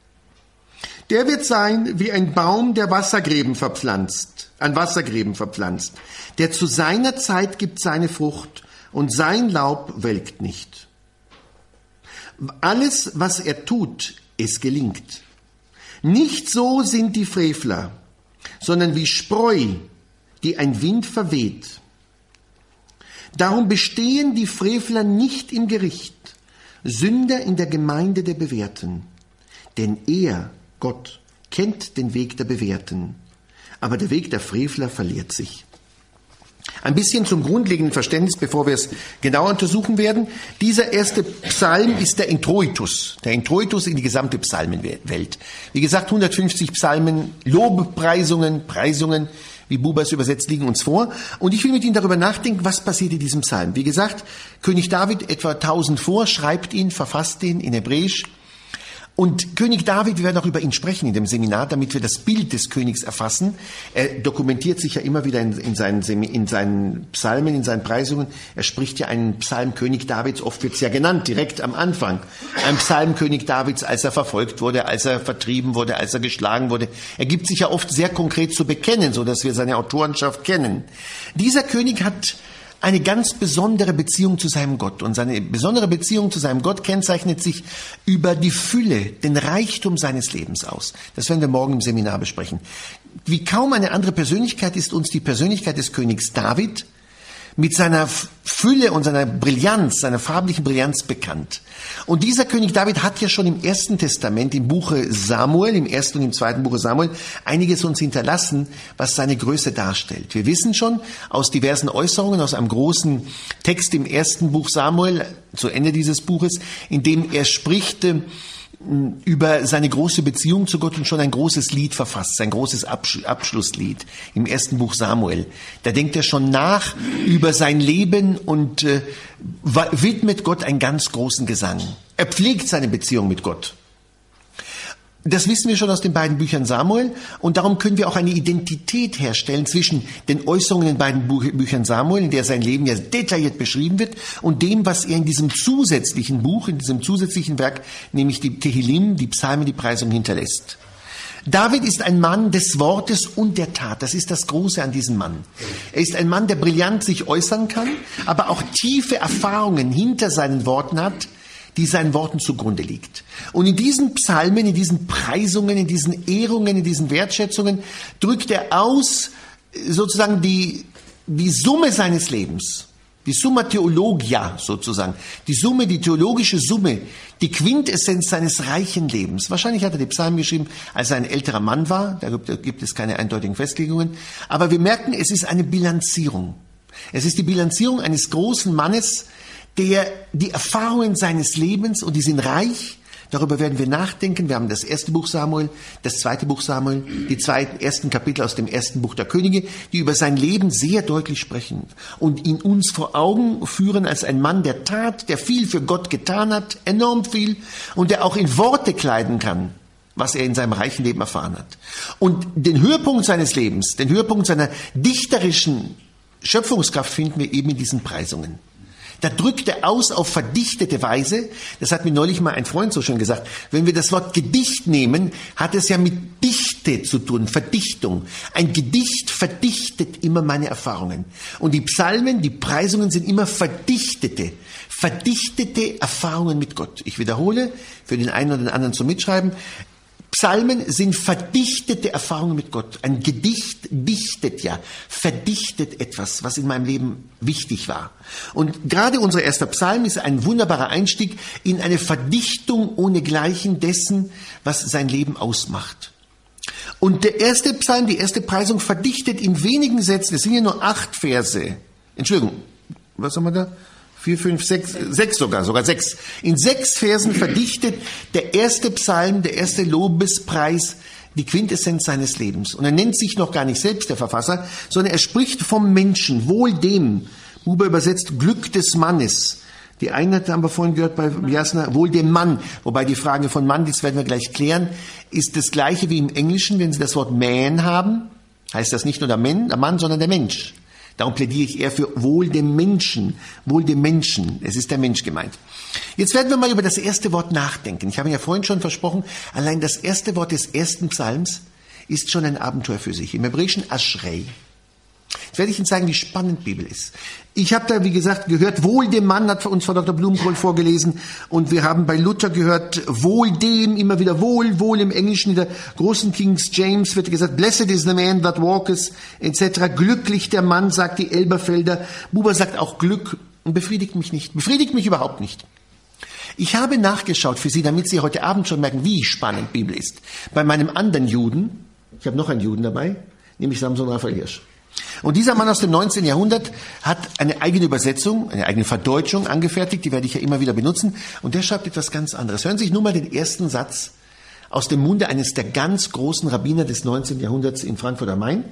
Der wird sein wie ein Baum, der Wassergräben verpflanzt, an Wassergräben verpflanzt, der zu seiner Zeit gibt seine Frucht und sein Laub welkt nicht. Alles, was er tut, es gelingt. Nicht so sind die Frevler, sondern wie Spreu, die ein Wind verweht. Darum bestehen die Frevler nicht im Gericht, Sünder in der Gemeinde der Bewährten. Denn er, Gott, kennt den Weg der Bewährten, aber der Weg der Frevler verliert sich. Ein bisschen zum grundlegenden Verständnis, bevor wir es genauer untersuchen werden. Dieser erste Psalm ist der Introitus, der Introitus in die gesamte Psalmenwelt. Wie gesagt, hundertfünfzig Psalmen, Lobpreisungen, Preisungen, wie Buber es übersetzt, liegen uns vor. Und ich will mit Ihnen darüber nachdenken, was passiert in diesem Psalm. Wie gesagt, König David, etwa tausend vor, schreibt ihn, verfasst ihn in Hebräisch. Und König David, wir werden auch über ihn sprechen in dem Seminar, damit wir das Bild des Königs erfassen. Er dokumentiert sich ja immer wieder in, in, seinen, in seinen Psalmen, in seinen Preisungen. Er spricht ja einen Psalm König Davids, oft wird es ja genannt, direkt am Anfang. Ein Psalm König Davids, als er verfolgt wurde, als er vertrieben wurde, als er geschlagen wurde. Er gibt sich ja oft sehr konkret zu bekennen, so dass wir seine Autorenschaft kennen. Dieser König hat eine ganz besondere Beziehung zu seinem Gott. Und seine besondere Beziehung zu seinem Gott kennzeichnet sich über die Fülle, den Reichtum seines Lebens aus. Das werden wir morgen im Seminar besprechen. Wie kaum eine andere Persönlichkeit ist uns die Persönlichkeit des Königs David mit seiner Fülle und seiner Brillanz, seiner farblichen Brillanz bekannt. Und dieser König David hat ja schon im Ersten Testament, im Buche Samuel, im ersten und im zweiten Buche Samuel, einiges uns hinterlassen, was seine Größe darstellt. Wir wissen schon aus diversen Äußerungen, aus einem großen Text im ersten Buch Samuel, zu Ende dieses Buches, in dem er spricht über seine große Beziehung zu Gott und schon ein großes Lied verfasst, sein großes Absch- Abschlusslied im ersten Buch Samuel. Da denkt er schon nach über sein Leben und äh, widmet Gott einen ganz großen Gesang. Er pflegt seine Beziehung mit Gott. Das wissen wir schon aus den beiden Büchern Samuel und darum können wir auch eine Identität herstellen zwischen den Äußerungen in den beiden Buch- Büchern Samuel, in der sein Leben ja detailliert beschrieben wird, und dem, was er in diesem zusätzlichen Buch, in diesem zusätzlichen Werk, nämlich die Tehillim, die Psalmen, die Preisung hinterlässt. David ist ein Mann des Wortes und der Tat. Das ist das Große an diesem Mann. Er ist ein Mann, der brillant sich äußern kann, aber auch tiefe Erfahrungen hinter seinen Worten hat, die seinen Worten zugrunde liegt. Und in diesen Psalmen, in diesen Preisungen, in diesen Ehrungen, in diesen Wertschätzungen drückt er aus sozusagen die, die Summe seines Lebens, die Summa Theologia sozusagen, die Summe, die theologische Summe, die Quintessenz seines reichen Lebens. Wahrscheinlich hat er die Psalmen geschrieben, als er ein älterer Mann war, da gibt es keine eindeutigen Festlegungen, aber wir merken, es ist eine Bilanzierung. Es ist die Bilanzierung eines großen Mannes, der die Erfahrungen seines Lebens, und die sind reich, darüber werden wir nachdenken. Wir haben das erste Buch Samuel, das zweite Buch Samuel, die zwei ersten Kapitel aus dem ersten Buch der Könige, die über sein Leben sehr deutlich sprechen und ihn uns vor Augen führen als ein Mann der Tat, der viel für Gott getan hat, enorm viel, und der auch in Worte kleiden kann, was er in seinem reichen Leben erfahren hat. Und den Höhepunkt seines Lebens, den Höhepunkt seiner dichterischen Schöpfungskraft finden wir eben in diesen Preisungen. Da drückt er aus auf verdichtete Weise. Das hat mir neulich mal ein Freund so schön gesagt. Wenn wir das Wort Gedicht nehmen, hat es ja mit Dichte zu tun, Verdichtung. Ein Gedicht verdichtet immer meine Erfahrungen. Und die Psalmen, die Preisungen sind immer verdichtete, verdichtete Erfahrungen mit Gott. Ich wiederhole, für den einen oder den anderen zum Mitschreiben, Psalmen sind verdichtete Erfahrungen mit Gott. Ein Gedicht dichtet ja, verdichtet etwas, was in meinem Leben wichtig war. Und gerade unser erster Psalm ist ein wunderbarer Einstieg in eine Verdichtung ohnegleichen dessen, was sein Leben ausmacht. Und der erste Psalm, die erste Preisung verdichtet in wenigen Sätzen, es sind ja nur acht Verse. Entschuldigung, was haben wir da? Vier, fünf, sechs, sechs sogar, sogar sechs. In sechs Versen verdichtet der erste Psalm, der erste Lobespreis, die Quintessenz seines Lebens. Und er nennt sich noch gar nicht selbst der Verfasser, sondern er spricht vom Menschen, wohl dem. Huber übersetzt Glück des Mannes. Die Einheit haben wir vorhin gehört bei Jasna, wohl dem Mann. Wobei die Frage von Mann, das werden wir gleich klären, ist das gleiche wie im Englischen, wenn Sie das Wort man haben, heißt das nicht nur der Mann, der Mann, sondern der Mensch. Darum plädiere ich eher für wohl dem Menschen, wohl dem Menschen. Es ist der Mensch gemeint. Jetzt werden wir mal über das erste Wort nachdenken. Ich habe ja vorhin schon versprochen, allein das erste Wort des ersten Psalms ist schon ein Abenteuer für sich. Im Hebräischen Aschrei. Jetzt werde ich Ihnen sagen, wie spannend die Bibel ist. Ich habe da, wie gesagt, gehört, wohl dem Mann, hat uns Frau Doktor Blumenkohl vorgelesen. Und wir haben bei Luther gehört, wohl dem, immer wieder wohl, wohl im Englischen, in der großen King James wird gesagt, blessed is the man that walketh, et cetera. Glücklich der Mann, sagt die Elberfelder. Buber sagt auch Glück und befriedigt mich nicht. Befriedigt mich überhaupt nicht. Ich habe nachgeschaut für Sie, damit Sie heute Abend schon merken, wie spannend die Bibel ist. Bei meinem anderen Juden, ich habe noch einen Juden dabei, nämlich Samson Raphael Hirsch. Und dieser Mann aus dem neunzehnten Jahrhundert hat eine eigene Übersetzung, eine eigene Verdeutschung angefertigt, die werde ich ja immer wieder benutzen. Und der schreibt etwas ganz anderes. Hören Sie sich nur mal den ersten Satz aus dem Munde eines der ganz großen Rabbiner des neunzehnten Jahrhunderts in Frankfurt am Main,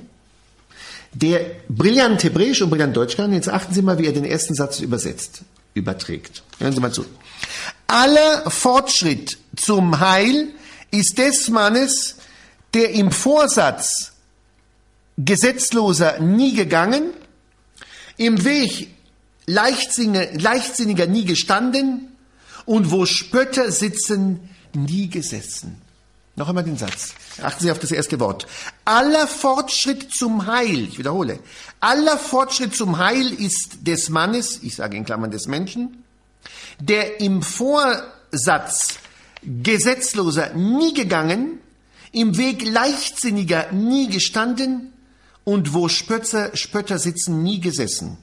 der brillant Hebräisch und brillant Deutsch kann. Jetzt achten Sie mal, wie er den ersten Satz übersetzt, überträgt. Hören Sie mal zu. Aller Fortschritt zum Heil ist des Mannes, der im Vorsatz Gesetzloser nie gegangen, im Weg Leichtsinniger, Leichtsinniger nie gestanden und wo Spötter sitzen, nie gesessen. Noch einmal den Satz. Achten Sie auf das erste Wort. Aller Fortschritt zum Heil, ich wiederhole, aller Fortschritt zum Heil ist des Mannes, ich sage in Klammern des Menschen, der im Vorsatz Gesetzloser nie gegangen, im Weg Leichtsinniger nie gestanden und wo Spötter, Spötter sitzen, nie gesessen.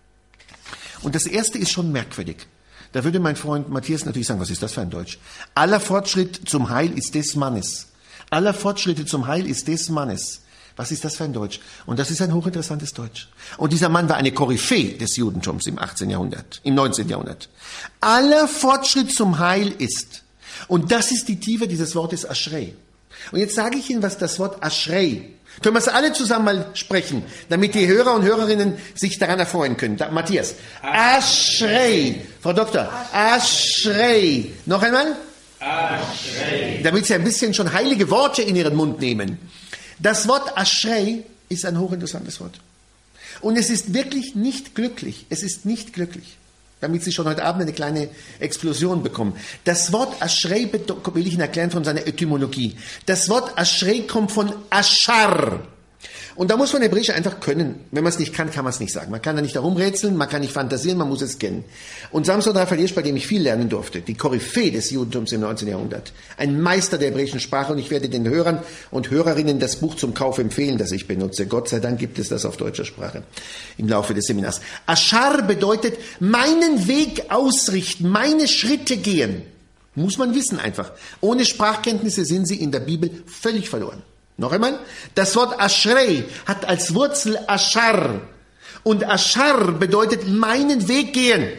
Und das erste ist schon merkwürdig. Da würde mein Freund Matthias natürlich sagen, was ist das für ein Deutsch? Aller Fortschritt zum Heil ist des Mannes. Aller Fortschritte zum Heil ist des Mannes. Was ist das für ein Deutsch? Und das ist ein hochinteressantes Deutsch. Und dieser Mann war eine Koryphäe des Judentums im achtzehnten Jahrhundert, im neunzehnten Jahrhundert. Aller Fortschritt zum Heil ist. Und das ist die Tiefe dieses Wortes Aschrei. Und jetzt sage ich Ihnen, was das Wort Aschrei, können wir es alle zusammen mal sprechen, damit die Hörer und Hörerinnen sich daran erfreuen können. Da, Matthias. Aschrei. Frau Doktor. Aschrei. Noch einmal? Aschrei. Damit Sie ein bisschen schon heilige Worte in Ihren Mund nehmen. Das Wort Aschrei ist ein hochinteressantes Wort. Und es ist wirklich nicht glücklich. Es ist nicht glücklich. Damit Sie schon heute Abend eine kleine Explosion bekommen. Das Wort Aschrei will ich Ihnen erklären von seiner Etymologie. Das Wort Aschrei kommt von Aschar. Und da muss man Hebräisch einfach können. Wenn man es nicht kann, kann man es nicht sagen. Man kann da nicht darum rätseln, man kann nicht fantasieren, man muss es kennen. Und Samson Raphael Hirsch, bei dem ich viel lernen durfte, die Koryphäe des Judentums im neunzehnten Jahrhundert, ein Meister der hebräischen Sprache, und ich werde den Hörern und Hörerinnen das Buch zum Kauf empfehlen, das ich benutze. Gott sei Dank gibt es das auf deutscher Sprache im Laufe des Seminars. Aschar bedeutet meinen Weg ausrichten, meine Schritte gehen. Muss man wissen einfach. Ohne Sprachkenntnisse sind sie in der Bibel völlig verloren. Noch einmal, das Wort Aschrei hat als Wurzel Aschar. Und Aschar bedeutet meinen Weg gehen.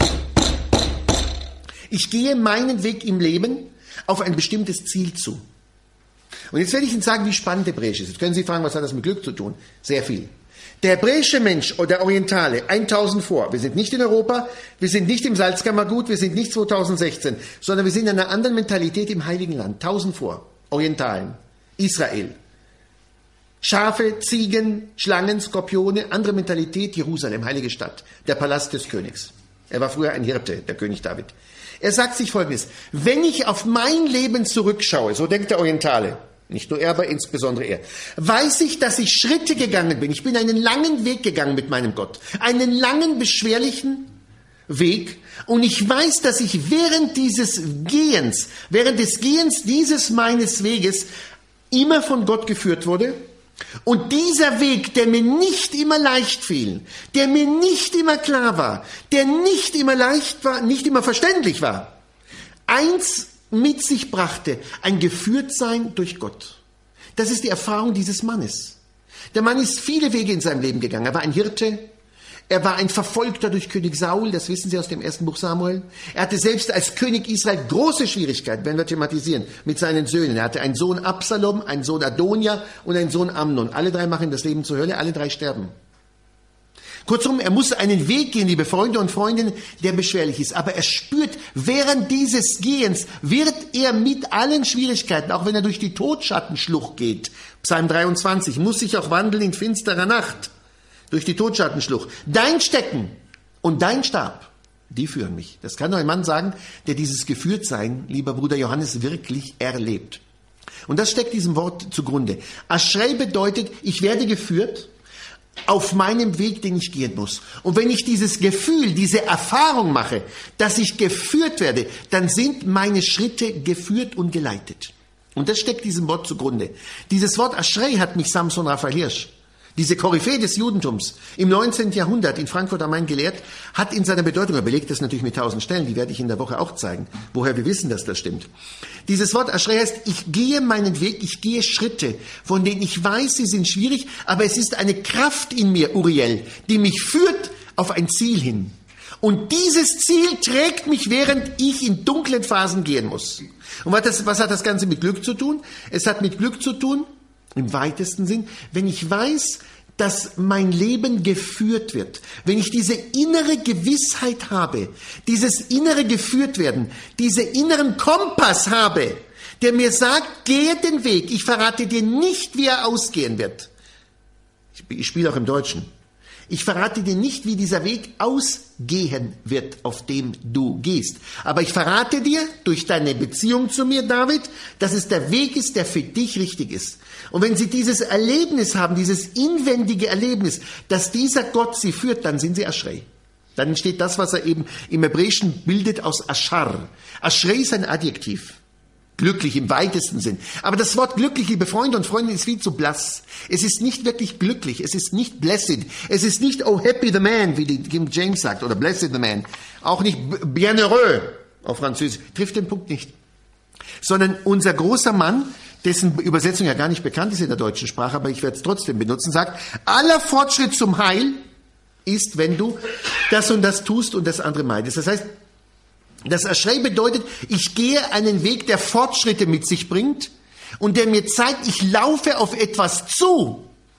Ich gehe meinen Weg im Leben auf ein bestimmtes Ziel zu. Und jetzt werde ich Ihnen sagen, wie spannend Hebräisch ist. Jetzt können Sie fragen, was hat das mit Glück zu tun? Sehr viel. Der hebräische Mensch oder der Orientale, tausend vor, wir sind nicht in Europa, wir sind nicht im Salzkammergut, wir sind nicht zweitausendsechzehn, sondern wir sind in einer anderen Mentalität im Heiligen Land, tausend vor, Orientalen. Israel. Schafe, Ziegen, Schlangen, Skorpione, andere Mentalität, Jerusalem, heilige Stadt, der Palast des Königs. Er war früher ein Hirte, der König David. Er sagt sich Folgendes: Wenn ich auf mein Leben zurückschaue, so denkt der Orientale, nicht nur er, aber insbesondere er, weiß ich, dass ich Schritte gegangen bin. Ich bin einen langen Weg gegangen mit meinem Gott. Einen langen, beschwerlichen, Weg und ich weiß, dass ich während dieses Gehens, während des Gehens dieses meines Weges immer von Gott geführt wurde. Und dieser Weg, der mir nicht immer leicht fiel, der mir nicht immer klar war, der nicht immer leicht war, nicht immer verständlich war, eins mit sich brachte, ein Geführtsein durch Gott. Das ist die Erfahrung dieses Mannes. Der Mann ist viele Wege in seinem Leben gegangen. Er war ein Hirte, er war ein Verfolgter durch König Saul, das wissen Sie aus dem ersten Buch Samuel. Er hatte selbst als König Israel große Schwierigkeiten, werden wir thematisieren, mit seinen Söhnen. Er hatte einen Sohn Absalom, einen Sohn Adonia und einen Sohn Amnon. Alle drei machen das Leben zur Hölle, alle drei sterben. Kurzum, er muss einen Weg gehen, liebe Freunde und Freundinnen, der beschwerlich ist. Aber er spürt, während dieses Gehens wird er mit allen Schwierigkeiten, auch wenn er durch die Todschattenschlucht geht, Psalm dreiundzwanzig, muss sich auch wandeln in finsterer Nacht, durch die Todschattenschlucht. Dein Stecken und dein Stab, die führen mich. Das kann nur ein Mann sagen, der dieses Geführtsein, lieber Bruder Johannes, wirklich erlebt. Und das steckt diesem Wort zugrunde. Aschrei bedeutet, ich werde geführt auf meinem Weg, den ich gehen muss. Und wenn ich dieses Gefühl, diese Erfahrung mache, dass ich geführt werde, dann sind meine Schritte geführt und geleitet. Und das steckt diesem Wort zugrunde. Dieses Wort Aschrei hat mich Samson Raphael Hirsch, diese Koryphäe des Judentums, im neunzehnten Jahrhundert in Frankfurt am Main gelehrt, hat in seiner Bedeutung, er belegt das natürlich mit tausend Stellen, die werde ich in der Woche auch zeigen, woher wir wissen, dass das stimmt. Dieses Wort Aschrei heißt, ich gehe meinen Weg, ich gehe Schritte, von denen ich weiß, sie sind schwierig, aber es ist eine Kraft in mir, Uriel, die mich führt auf ein Ziel hin. Und dieses Ziel trägt mich, während ich in dunklen Phasen gehen muss. Und was, das, was hat das Ganze mit Glück zu tun? Es hat mit Glück zu tun, im weitesten Sinn, wenn ich weiß, dass mein Leben geführt wird, wenn ich diese innere Gewissheit habe, dieses innere geführt werden, diesen inneren Kompass habe, der mir sagt, gehe den Weg, ich verrate dir nicht, wie er ausgehen wird. Ich, ich spiele auch im Deutschen. Ich verrate dir nicht, wie dieser Weg ausgehen wird, auf dem du gehst. Aber ich verrate dir durch deine Beziehung zu mir, David, dass es der Weg ist, der für dich richtig ist. Und wenn Sie dieses Erlebnis haben, dieses inwendige Erlebnis, dass dieser Gott Sie führt, dann sind Sie Aschrei. Dann entsteht das, was er eben im Hebräischen bildet aus Aschar. Aschrei ist ein Adjektiv. Glücklich im weitesten Sinn. Aber das Wort glücklich, liebe Freunde und Freundinnen, ist viel zu blass. Es ist nicht wirklich glücklich. Es ist nicht blessed. Es ist nicht oh happy the man, wie die King James sagt, oder blessed the man. Auch nicht bienheureux auf Französisch. Trifft den Punkt nicht. Sondern unser großer Mann, dessen Übersetzung ja gar nicht bekannt ist in der deutschen Sprache, aber ich werde es trotzdem benutzen, sagt, aller Fortschritt zum Heil ist, wenn du das und das tust und das andere meidest. Das heißt, das Aschrei bedeutet, ich gehe einen Weg, der Fortschritte mit sich bringt und der mir zeigt, ich laufe auf etwas zu,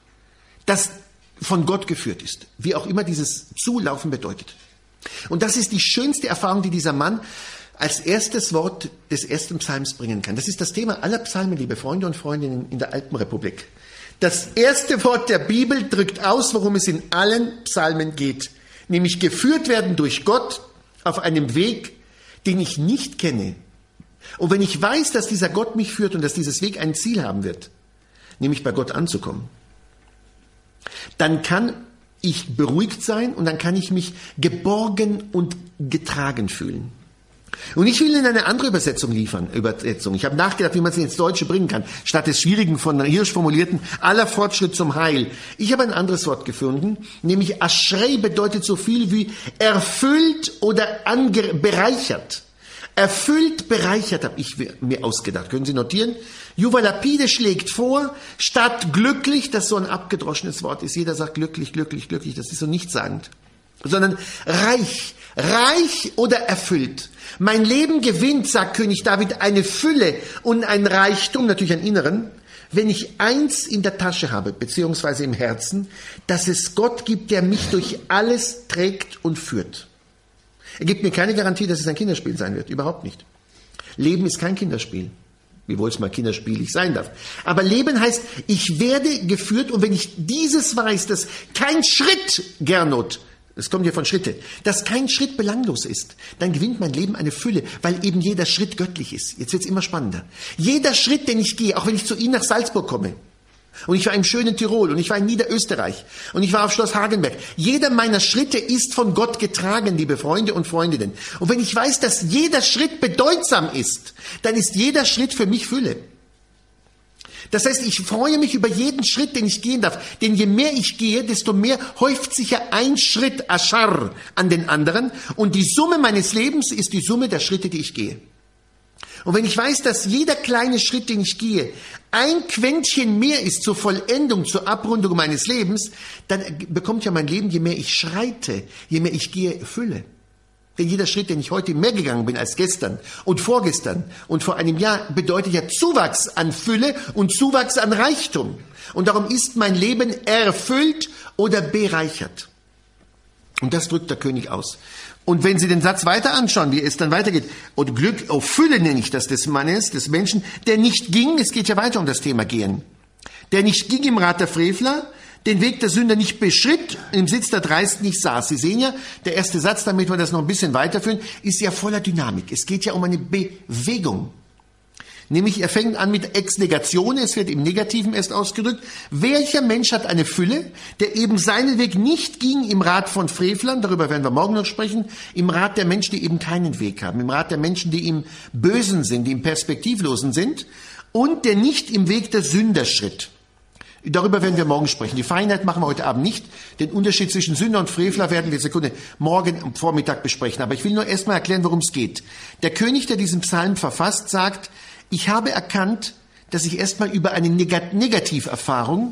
das von Gott geführt ist. Wie auch immer dieses Zulaufen bedeutet. Und das ist die schönste Erfahrung, die dieser Mann als erstes Wort des ersten Psalms bringen kann. Das ist das Thema aller Psalmen, liebe Freunde und Freundinnen in der Alpenrepublik. Das erste Wort der Bibel drückt aus, worum es in allen Psalmen geht. Nämlich geführt werden durch Gott auf einem Weg, den ich nicht kenne. Und wenn ich weiß, dass dieser Gott mich führt und dass dieses Weg ein Ziel haben wird, nämlich bei Gott anzukommen, dann kann ich beruhigt sein und dann kann ich mich geborgen und getragen fühlen. Und ich will Ihnen eine andere Übersetzung liefern. Übersetzung. Ich habe nachgedacht, wie man sie ins Deutsche bringen kann, statt des schwierigen, von Hirsch formulierten, aller Fortschritt zum Heil. Ich habe ein anderes Wort gefunden, nämlich Aschrei bedeutet so viel wie erfüllt oder bereichert. Erfüllt, bereichert habe ich mir ausgedacht. Können Sie notieren? Yuval Lapide schlägt vor, statt glücklich, das so ein abgedroschenes Wort ist, jeder sagt glücklich, glücklich, glücklich, das ist so nichtssagend, sondern reich, reich oder erfüllt. Mein Leben gewinnt, sagt König David, eine Fülle und ein Reichtum, natürlich einen inneren, wenn ich eins in der Tasche habe, beziehungsweise im Herzen, dass es Gott gibt, der mich durch alles trägt und führt. Er gibt mir keine Garantie, dass es ein Kinderspiel sein wird, überhaupt nicht. Leben ist kein Kinderspiel, wiewohl es mal kinderspielig sein darf. Aber Leben heißt, ich werde geführt und wenn ich dieses weiß, dass kein Schritt, Gernot, es kommt ja von Schritte, dass kein Schritt belanglos ist, dann gewinnt mein Leben eine Fülle, weil eben jeder Schritt göttlich ist. Jetzt wird es immer spannender. Jeder Schritt, den ich gehe, auch wenn ich zu Ihnen nach Salzburg komme, Und ich war im schönen Tirol und ich war in Niederösterreich und ich war auf Schloss Hagenberg. Jeder meiner Schritte ist von Gott getragen, liebe Freunde und Freundinnen. Und wenn ich weiß, dass jeder Schritt bedeutsam ist, dann ist jeder Schritt für mich Fülle. Das heißt, ich freue mich über jeden Schritt, den ich gehen darf. Denn je mehr ich gehe, desto mehr häuft sich ja ein Schritt Aschar an den anderen. Und die Summe meines Lebens ist die Summe der Schritte, die ich gehe. Und wenn ich weiß, dass jeder kleine Schritt, den ich gehe, ein Quäntchen mehr ist zur Vollendung, zur Abrundung meines Lebens, dann bekommt ja mein Leben, je mehr ich schreite, je mehr ich gehe, Fülle. Denn jeder Schritt, den ich heute mehr gegangen bin als gestern und vorgestern und vor einem Jahr, bedeutet ja Zuwachs an Fülle und Zuwachs an Reichtum. Und darum ist mein Leben erfüllt oder bereichert. Und das drückt der König aus. Und wenn Sie den Satz weiter anschauen, wie es dann weitergeht, und Glück, oh Fülle nenne ich das des Mannes, des Menschen, der nicht ging, es geht ja weiter um das Thema Gehen, der nicht ging im Rat der Frevler, den Weg der Sünder nicht beschritt, im Sitz der Dreisten nicht saß. Sie sehen ja, der erste Satz, damit wir das noch ein bisschen weiterführen, ist ja voller Dynamik. Es geht ja um eine Bewegung. Nämlich, er fängt an mit Ex Negatione, es wird im Negativen erst ausgedrückt. Welcher Mensch hat eine Fülle, der eben seinen Weg nicht ging im Rat von Frevlern, darüber werden wir morgen noch sprechen, im Rat der Menschen, die eben keinen Weg haben, im Rat der Menschen, die im Bösen sind, die im Perspektivlosen sind, und der nicht im Weg der Sünder schritt. Darüber werden wir morgen sprechen. Die Feinheit machen wir heute Abend nicht. Den Unterschied zwischen Sünder und Frevler werden wir Sekunde morgen am Vormittag besprechen. Aber ich will nur erstmal erklären, worum es geht. Der König, der diesen Psalm verfasst, sagt, ich habe erkannt, dass ich erstmal über eine Negativerfahrung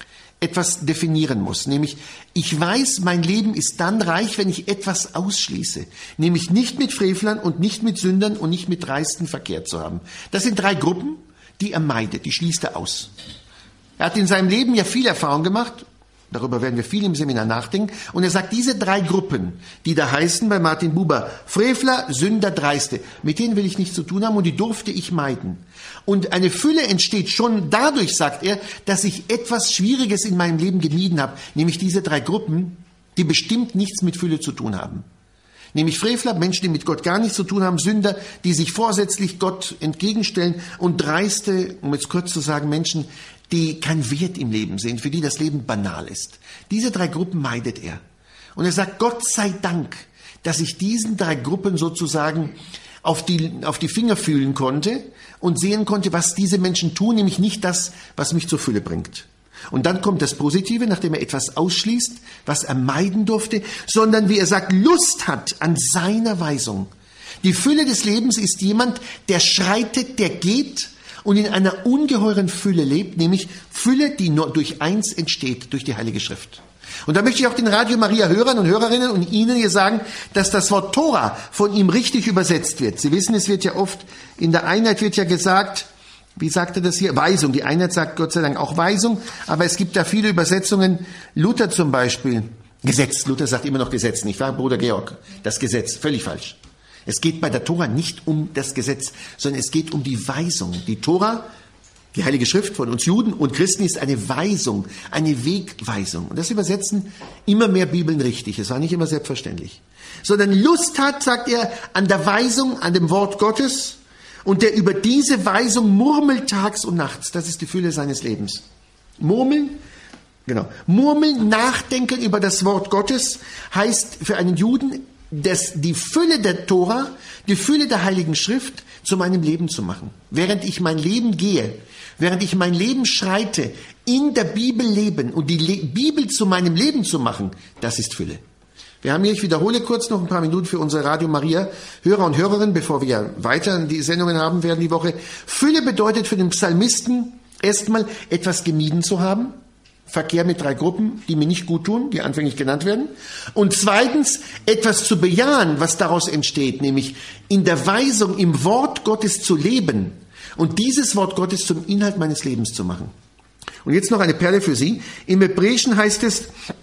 etwas definieren muss. Nämlich, ich weiß, mein Leben ist dann reich, wenn ich etwas ausschließe. Nämlich nicht mit Frevlern und nicht mit Sündern und nicht mit Dreisten verkehrt zu haben. Das sind drei Gruppen, die er meidet, die schließt er aus. Er hat in seinem Leben ja viel Erfahrung gemacht. Darüber werden wir viel im Seminar nachdenken. Und er sagt, diese drei Gruppen, die da heißen bei Martin Buber, Frevler, Sünder, Dreiste, mit denen will ich nichts zu tun haben und die durfte ich meiden. Und eine Fülle entsteht schon dadurch, sagt er, dass ich etwas Schwieriges in meinem Leben gemieden habe. Nämlich diese drei Gruppen, die bestimmt nichts mit Fülle zu tun haben. Nämlich Frevler, Menschen, die mit Gott gar nichts zu tun haben, Sünder, die sich vorsätzlich Gott entgegenstellen und Dreiste, um jetzt kurz zu sagen, Menschen, die keinen Wert im Leben sehen, für die das Leben banal ist. Diese drei Gruppen meidet er. Und er sagt, Gott sei Dank, dass ich diesen drei Gruppen sozusagen auf die, auf die Finger fühlen konnte und sehen konnte, was diese Menschen tun, nämlich nicht das, was mich zur Fülle bringt. Und dann kommt das Positive, nachdem er etwas ausschließt, was er meiden durfte, sondern, wie er sagt, Lust hat an seiner Weisung. Die Fülle des Lebens ist jemand, der schreitet, der geht und in einer ungeheuren Fülle lebt, nämlich Fülle, die nur durch eins entsteht, durch die Heilige Schrift. Und da möchte ich auch den Radio Maria Hörern und Hörerinnen und Ihnen hier sagen, dass das Wort Tora von ihm richtig übersetzt wird. Sie wissen, es wird ja oft, in der Einheit wird ja gesagt, wie sagt er das hier? Weisung. Die Einheit sagt Gott sei Dank auch Weisung, aber es gibt da viele Übersetzungen. Luther zum Beispiel, Gesetz. Luther sagt immer noch Gesetz, nicht wahr, Bruder Georg? Das Gesetz, völlig falsch. Es geht bei der Tora nicht um das Gesetz, sondern es geht um die Weisung. Die Tora, die Heilige Schrift von uns Juden und Christen, ist eine Weisung, eine Wegweisung. Und das übersetzen immer mehr Bibeln richtig. Es war nicht immer selbstverständlich. Sondern Lust hat, sagt er, an der Weisung, an dem Wort Gottes, und der über diese Weisung murmelt tags und nachts. Das ist die Fülle seines Lebens. Murmeln, genau. Murmeln, nachdenken über das Wort Gottes heißt für einen Juden, dass die Fülle der Tora, die Fülle der Heiligen Schrift zu meinem Leben zu machen. Während ich mein Leben gehe, während ich mein Leben schreite, in der Bibel leben und die Le- Bibel zu meinem Leben zu machen, das ist Fülle. Wir haben hier, ich wiederhole kurz noch ein paar Minuten für unsere Radio Maria Hörer und Hörerinnen, bevor wir weiter die Sendungen haben werden die Woche. Fülle bedeutet für den Psalmisten erstmal etwas gemieden zu haben. Verkehr mit drei Gruppen, die mir nicht gut tun, die anfänglich genannt werden. Und zweitens, etwas zu bejahen, was daraus entsteht, nämlich in der Weisung, im Wort Gottes zu leben und dieses Wort Gottes zum Inhalt meines Lebens zu machen. Und jetzt noch eine Perle für Sie. Im Hebräischen heißt es,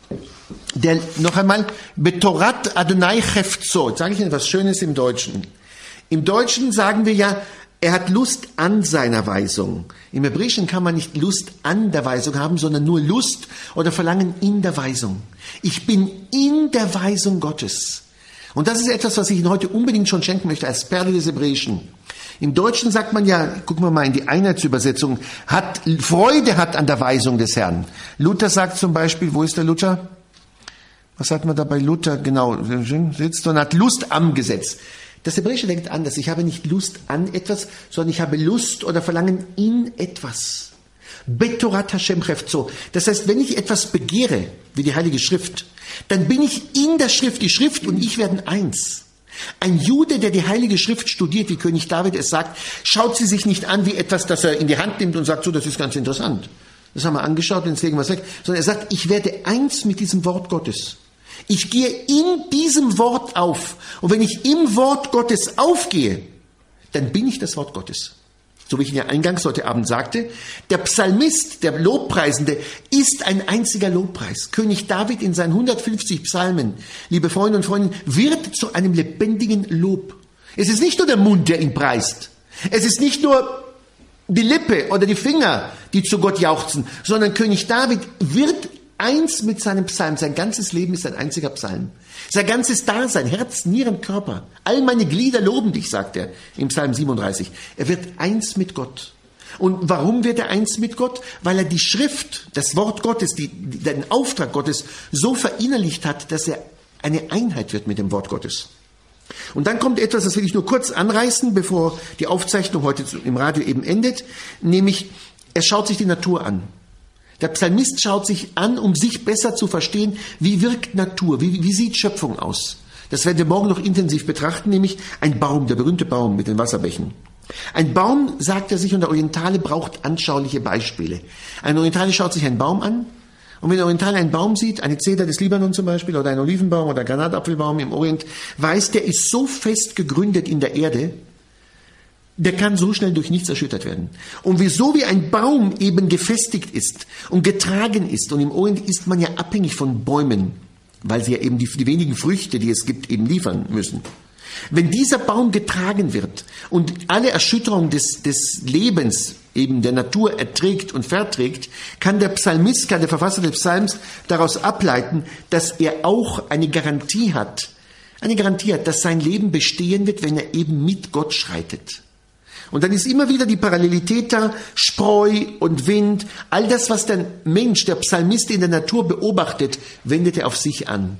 der, noch einmal, Betorat Adonai Chefzo. Jetzt sage ich Ihnen etwas Schönes im Deutschen. Im Deutschen sagen wir ja, er hat Lust an seiner Weisung. Im Hebräischen kann man nicht Lust an der Weisung haben, sondern nur Lust oder Verlangen in der Weisung. Ich bin in der Weisung Gottes. Und das ist etwas, was ich Ihnen heute unbedingt schon schenken möchte als Perle des Hebräischen. Im Deutschen sagt man ja, gucken wir mal in die Einheitsübersetzung, hat, Freude hat an der Weisung des Herrn. Luther sagt zum Beispiel, wo ist der Luther? Was sagt man da bei Luther? Genau, sitzt und hat Lust am Gesetz. Das Hebräische denkt anders. Ich habe nicht Lust an etwas, sondern ich habe Lust oder Verlangen in etwas. Betorat Hashem chefzo. Das heißt, wenn ich etwas begehre, wie die Heilige Schrift, dann bin ich in der Schrift. Die Schrift und ich werden eins. Ein Jude, der die Heilige Schrift studiert, wie König David es sagt, schaut sie sich nicht an wie etwas, das er in die Hand nimmt und sagt, so, das ist ganz interessant. Das haben wir angeschaut und jetzt legen wir es weg. Sondern er sagt, ich werde eins mit diesem Wort Gottes. Ich gehe in diesem Wort auf. Und wenn ich im Wort Gottes aufgehe, dann bin ich das Wort Gottes. So wie ich Ihnen ja eingangs heute Abend sagte, der Psalmist, der Lobpreisende, ist ein einziger Lobpreis. König David in seinen hundertfünfzig Psalmen, liebe Freunde und Freundinnen, wird zu einem lebendigen Lob. Es ist nicht nur der Mund, der ihn preist. Es ist nicht nur die Lippe oder die Finger, die zu Gott jauchzen, sondern König David wird eins mit seinem Psalm. Sein ganzes Leben ist ein einziger Psalm. Sein ganzes Dasein, Herz, Nieren, Körper, all meine Glieder loben dich, sagt er im Psalm siebenunddreißig. Er wird eins mit Gott. Und warum wird er eins mit Gott? Weil er die Schrift, das Wort Gottes, die, die, den Auftrag Gottes so verinnerlicht hat, dass er eine Einheit wird mit dem Wort Gottes. Und dann kommt etwas, das will ich nur kurz anreißen, bevor die Aufzeichnung heute im Radio eben endet, nämlich er schaut sich die Natur an. Der Psalmist schaut sich an, um sich besser zu verstehen, wie wirkt Natur, wie, wie sieht Schöpfung aus. Das werden wir morgen noch intensiv betrachten, nämlich ein Baum, der berühmte Baum mit den Wasserbächen. Ein Baum, sagt er sich, und der Orientale braucht anschauliche Beispiele. Ein Orientale schaut sich einen Baum an, und wenn der Orientale einen Baum sieht, eine Zeder des Libanon zum Beispiel, oder einen Olivenbaum oder Granatapfelbaum im Orient, weiß, der ist so fest gegründet in der Erde, der kann so schnell durch nichts erschüttert werden. Und wieso wie ein Baum eben gefestigt ist und getragen ist, und im Orient ist man ja abhängig von Bäumen, weil sie ja eben die, die wenigen Früchte, die es gibt, eben liefern müssen. Wenn dieser Baum getragen wird und alle Erschütterung des, des Lebens, eben der Natur erträgt und verträgt, kann der Psalmist, kann der Verfasser des Psalms daraus ableiten, dass er auch eine Garantie hat, eine Garantie hat, dass sein Leben bestehen wird, wenn er eben mit Gott schreitet. Und dann ist immer wieder die Parallelität da, Spreu und Wind, all das, was der Mensch, der Psalmist in der Natur beobachtet, wendet er auf sich an.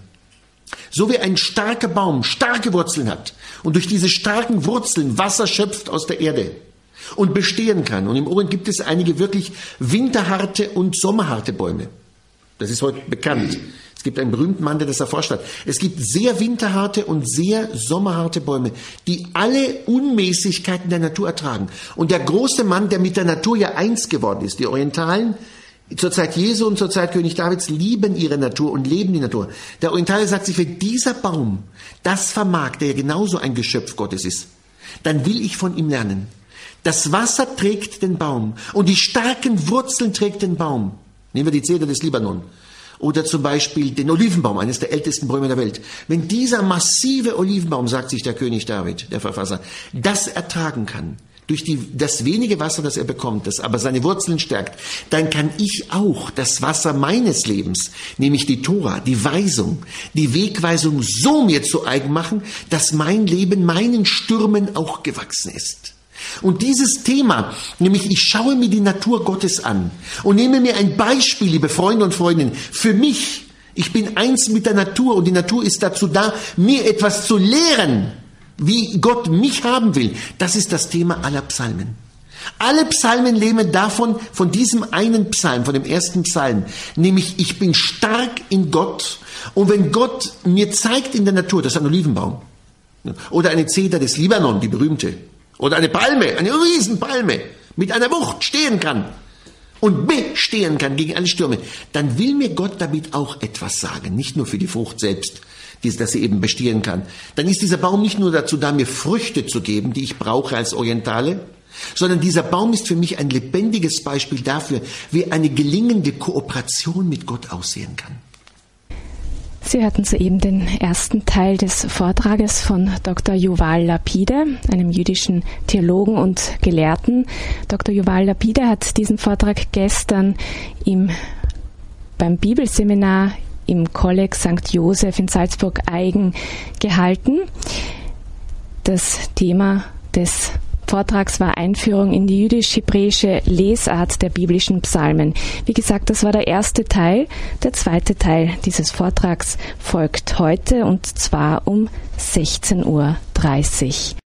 So wie ein starker Baum starke Wurzeln hat und durch diese starken Wurzeln Wasser schöpft aus der Erde und bestehen kann. Und im Orient gibt es einige wirklich winterharte und sommerharte Bäume. Das ist heute bekannt. Es gibt einen berühmten Mann, der das erforscht hat. Es gibt sehr winterharte und sehr sommerharte Bäume, die alle Unmäßigkeiten der Natur ertragen. Und der große Mann, der mit der Natur ja eins geworden ist, die Orientalen, zur Zeit Jesu und zur Zeit König Davids, lieben ihre Natur und leben die Natur. Der Orientale sagt sich, wenn dieser Baum das vermag, der ja genauso ein Geschöpf Gottes ist, dann will ich von ihm lernen. Das Wasser trägt den Baum und die starken Wurzeln trägt den Baum. Nehmen wir die Zeder des Libanon. Oder zum Beispiel den Olivenbaum, eines der ältesten Bäume der Welt. Wenn dieser massive Olivenbaum, sagt sich der König David, der Verfasser, das ertragen kann, durch die, das wenige Wasser, das er bekommt, das aber seine Wurzeln stärkt, dann kann ich auch das Wasser meines Lebens, nämlich die Tora, die Weisung, die Wegweisung so mir zu eigen machen, dass mein Leben meinen Stürmen auch gewachsen ist. Und dieses Thema, nämlich ich schaue mir die Natur Gottes an und nehme mir ein Beispiel, liebe Freunde und Freundinnen, für mich. Ich bin eins mit der Natur und die Natur ist dazu da, mir etwas zu lehren, wie Gott mich haben will. Das ist das Thema aller Psalmen. Alle Psalmen leben davon, von diesem einen Psalm, von dem ersten Psalm, nämlich ich bin stark in Gott und wenn Gott mir zeigt in der Natur, das ist ein Olivenbaum oder eine Zeder des Libanon, die berühmte, oder eine Palme, eine Riesenpalme, mit einer Wucht stehen kann und bestehen kann gegen alle Stürme, dann will mir Gott damit auch etwas sagen, nicht nur für die Frucht selbst, dass sie eben bestehen kann. Dann ist dieser Baum nicht nur dazu da, mir Früchte zu geben, die ich brauche als Orientale, sondern dieser Baum ist für mich ein lebendiges Beispiel dafür, wie eine gelingende Kooperation mit Gott aussehen kann. Sie hörten soeben den ersten Teil des Vortrages von Doktor Yuval Lapide, einem jüdischen Theologen und Gelehrten. Doktor Yuval Lapide hat diesen Vortrag gestern im, beim Bibelseminar im Kolleg Sankt Joseph in Salzburg-Eigen gehalten. Das Thema des Vortrags war Einführung in die jüdisch-hebräische Lesart der biblischen Psalmen. Wie gesagt, das war der erste Teil. Der zweite Teil dieses Vortrags folgt heute, und zwar um sechzehn Uhr dreißig.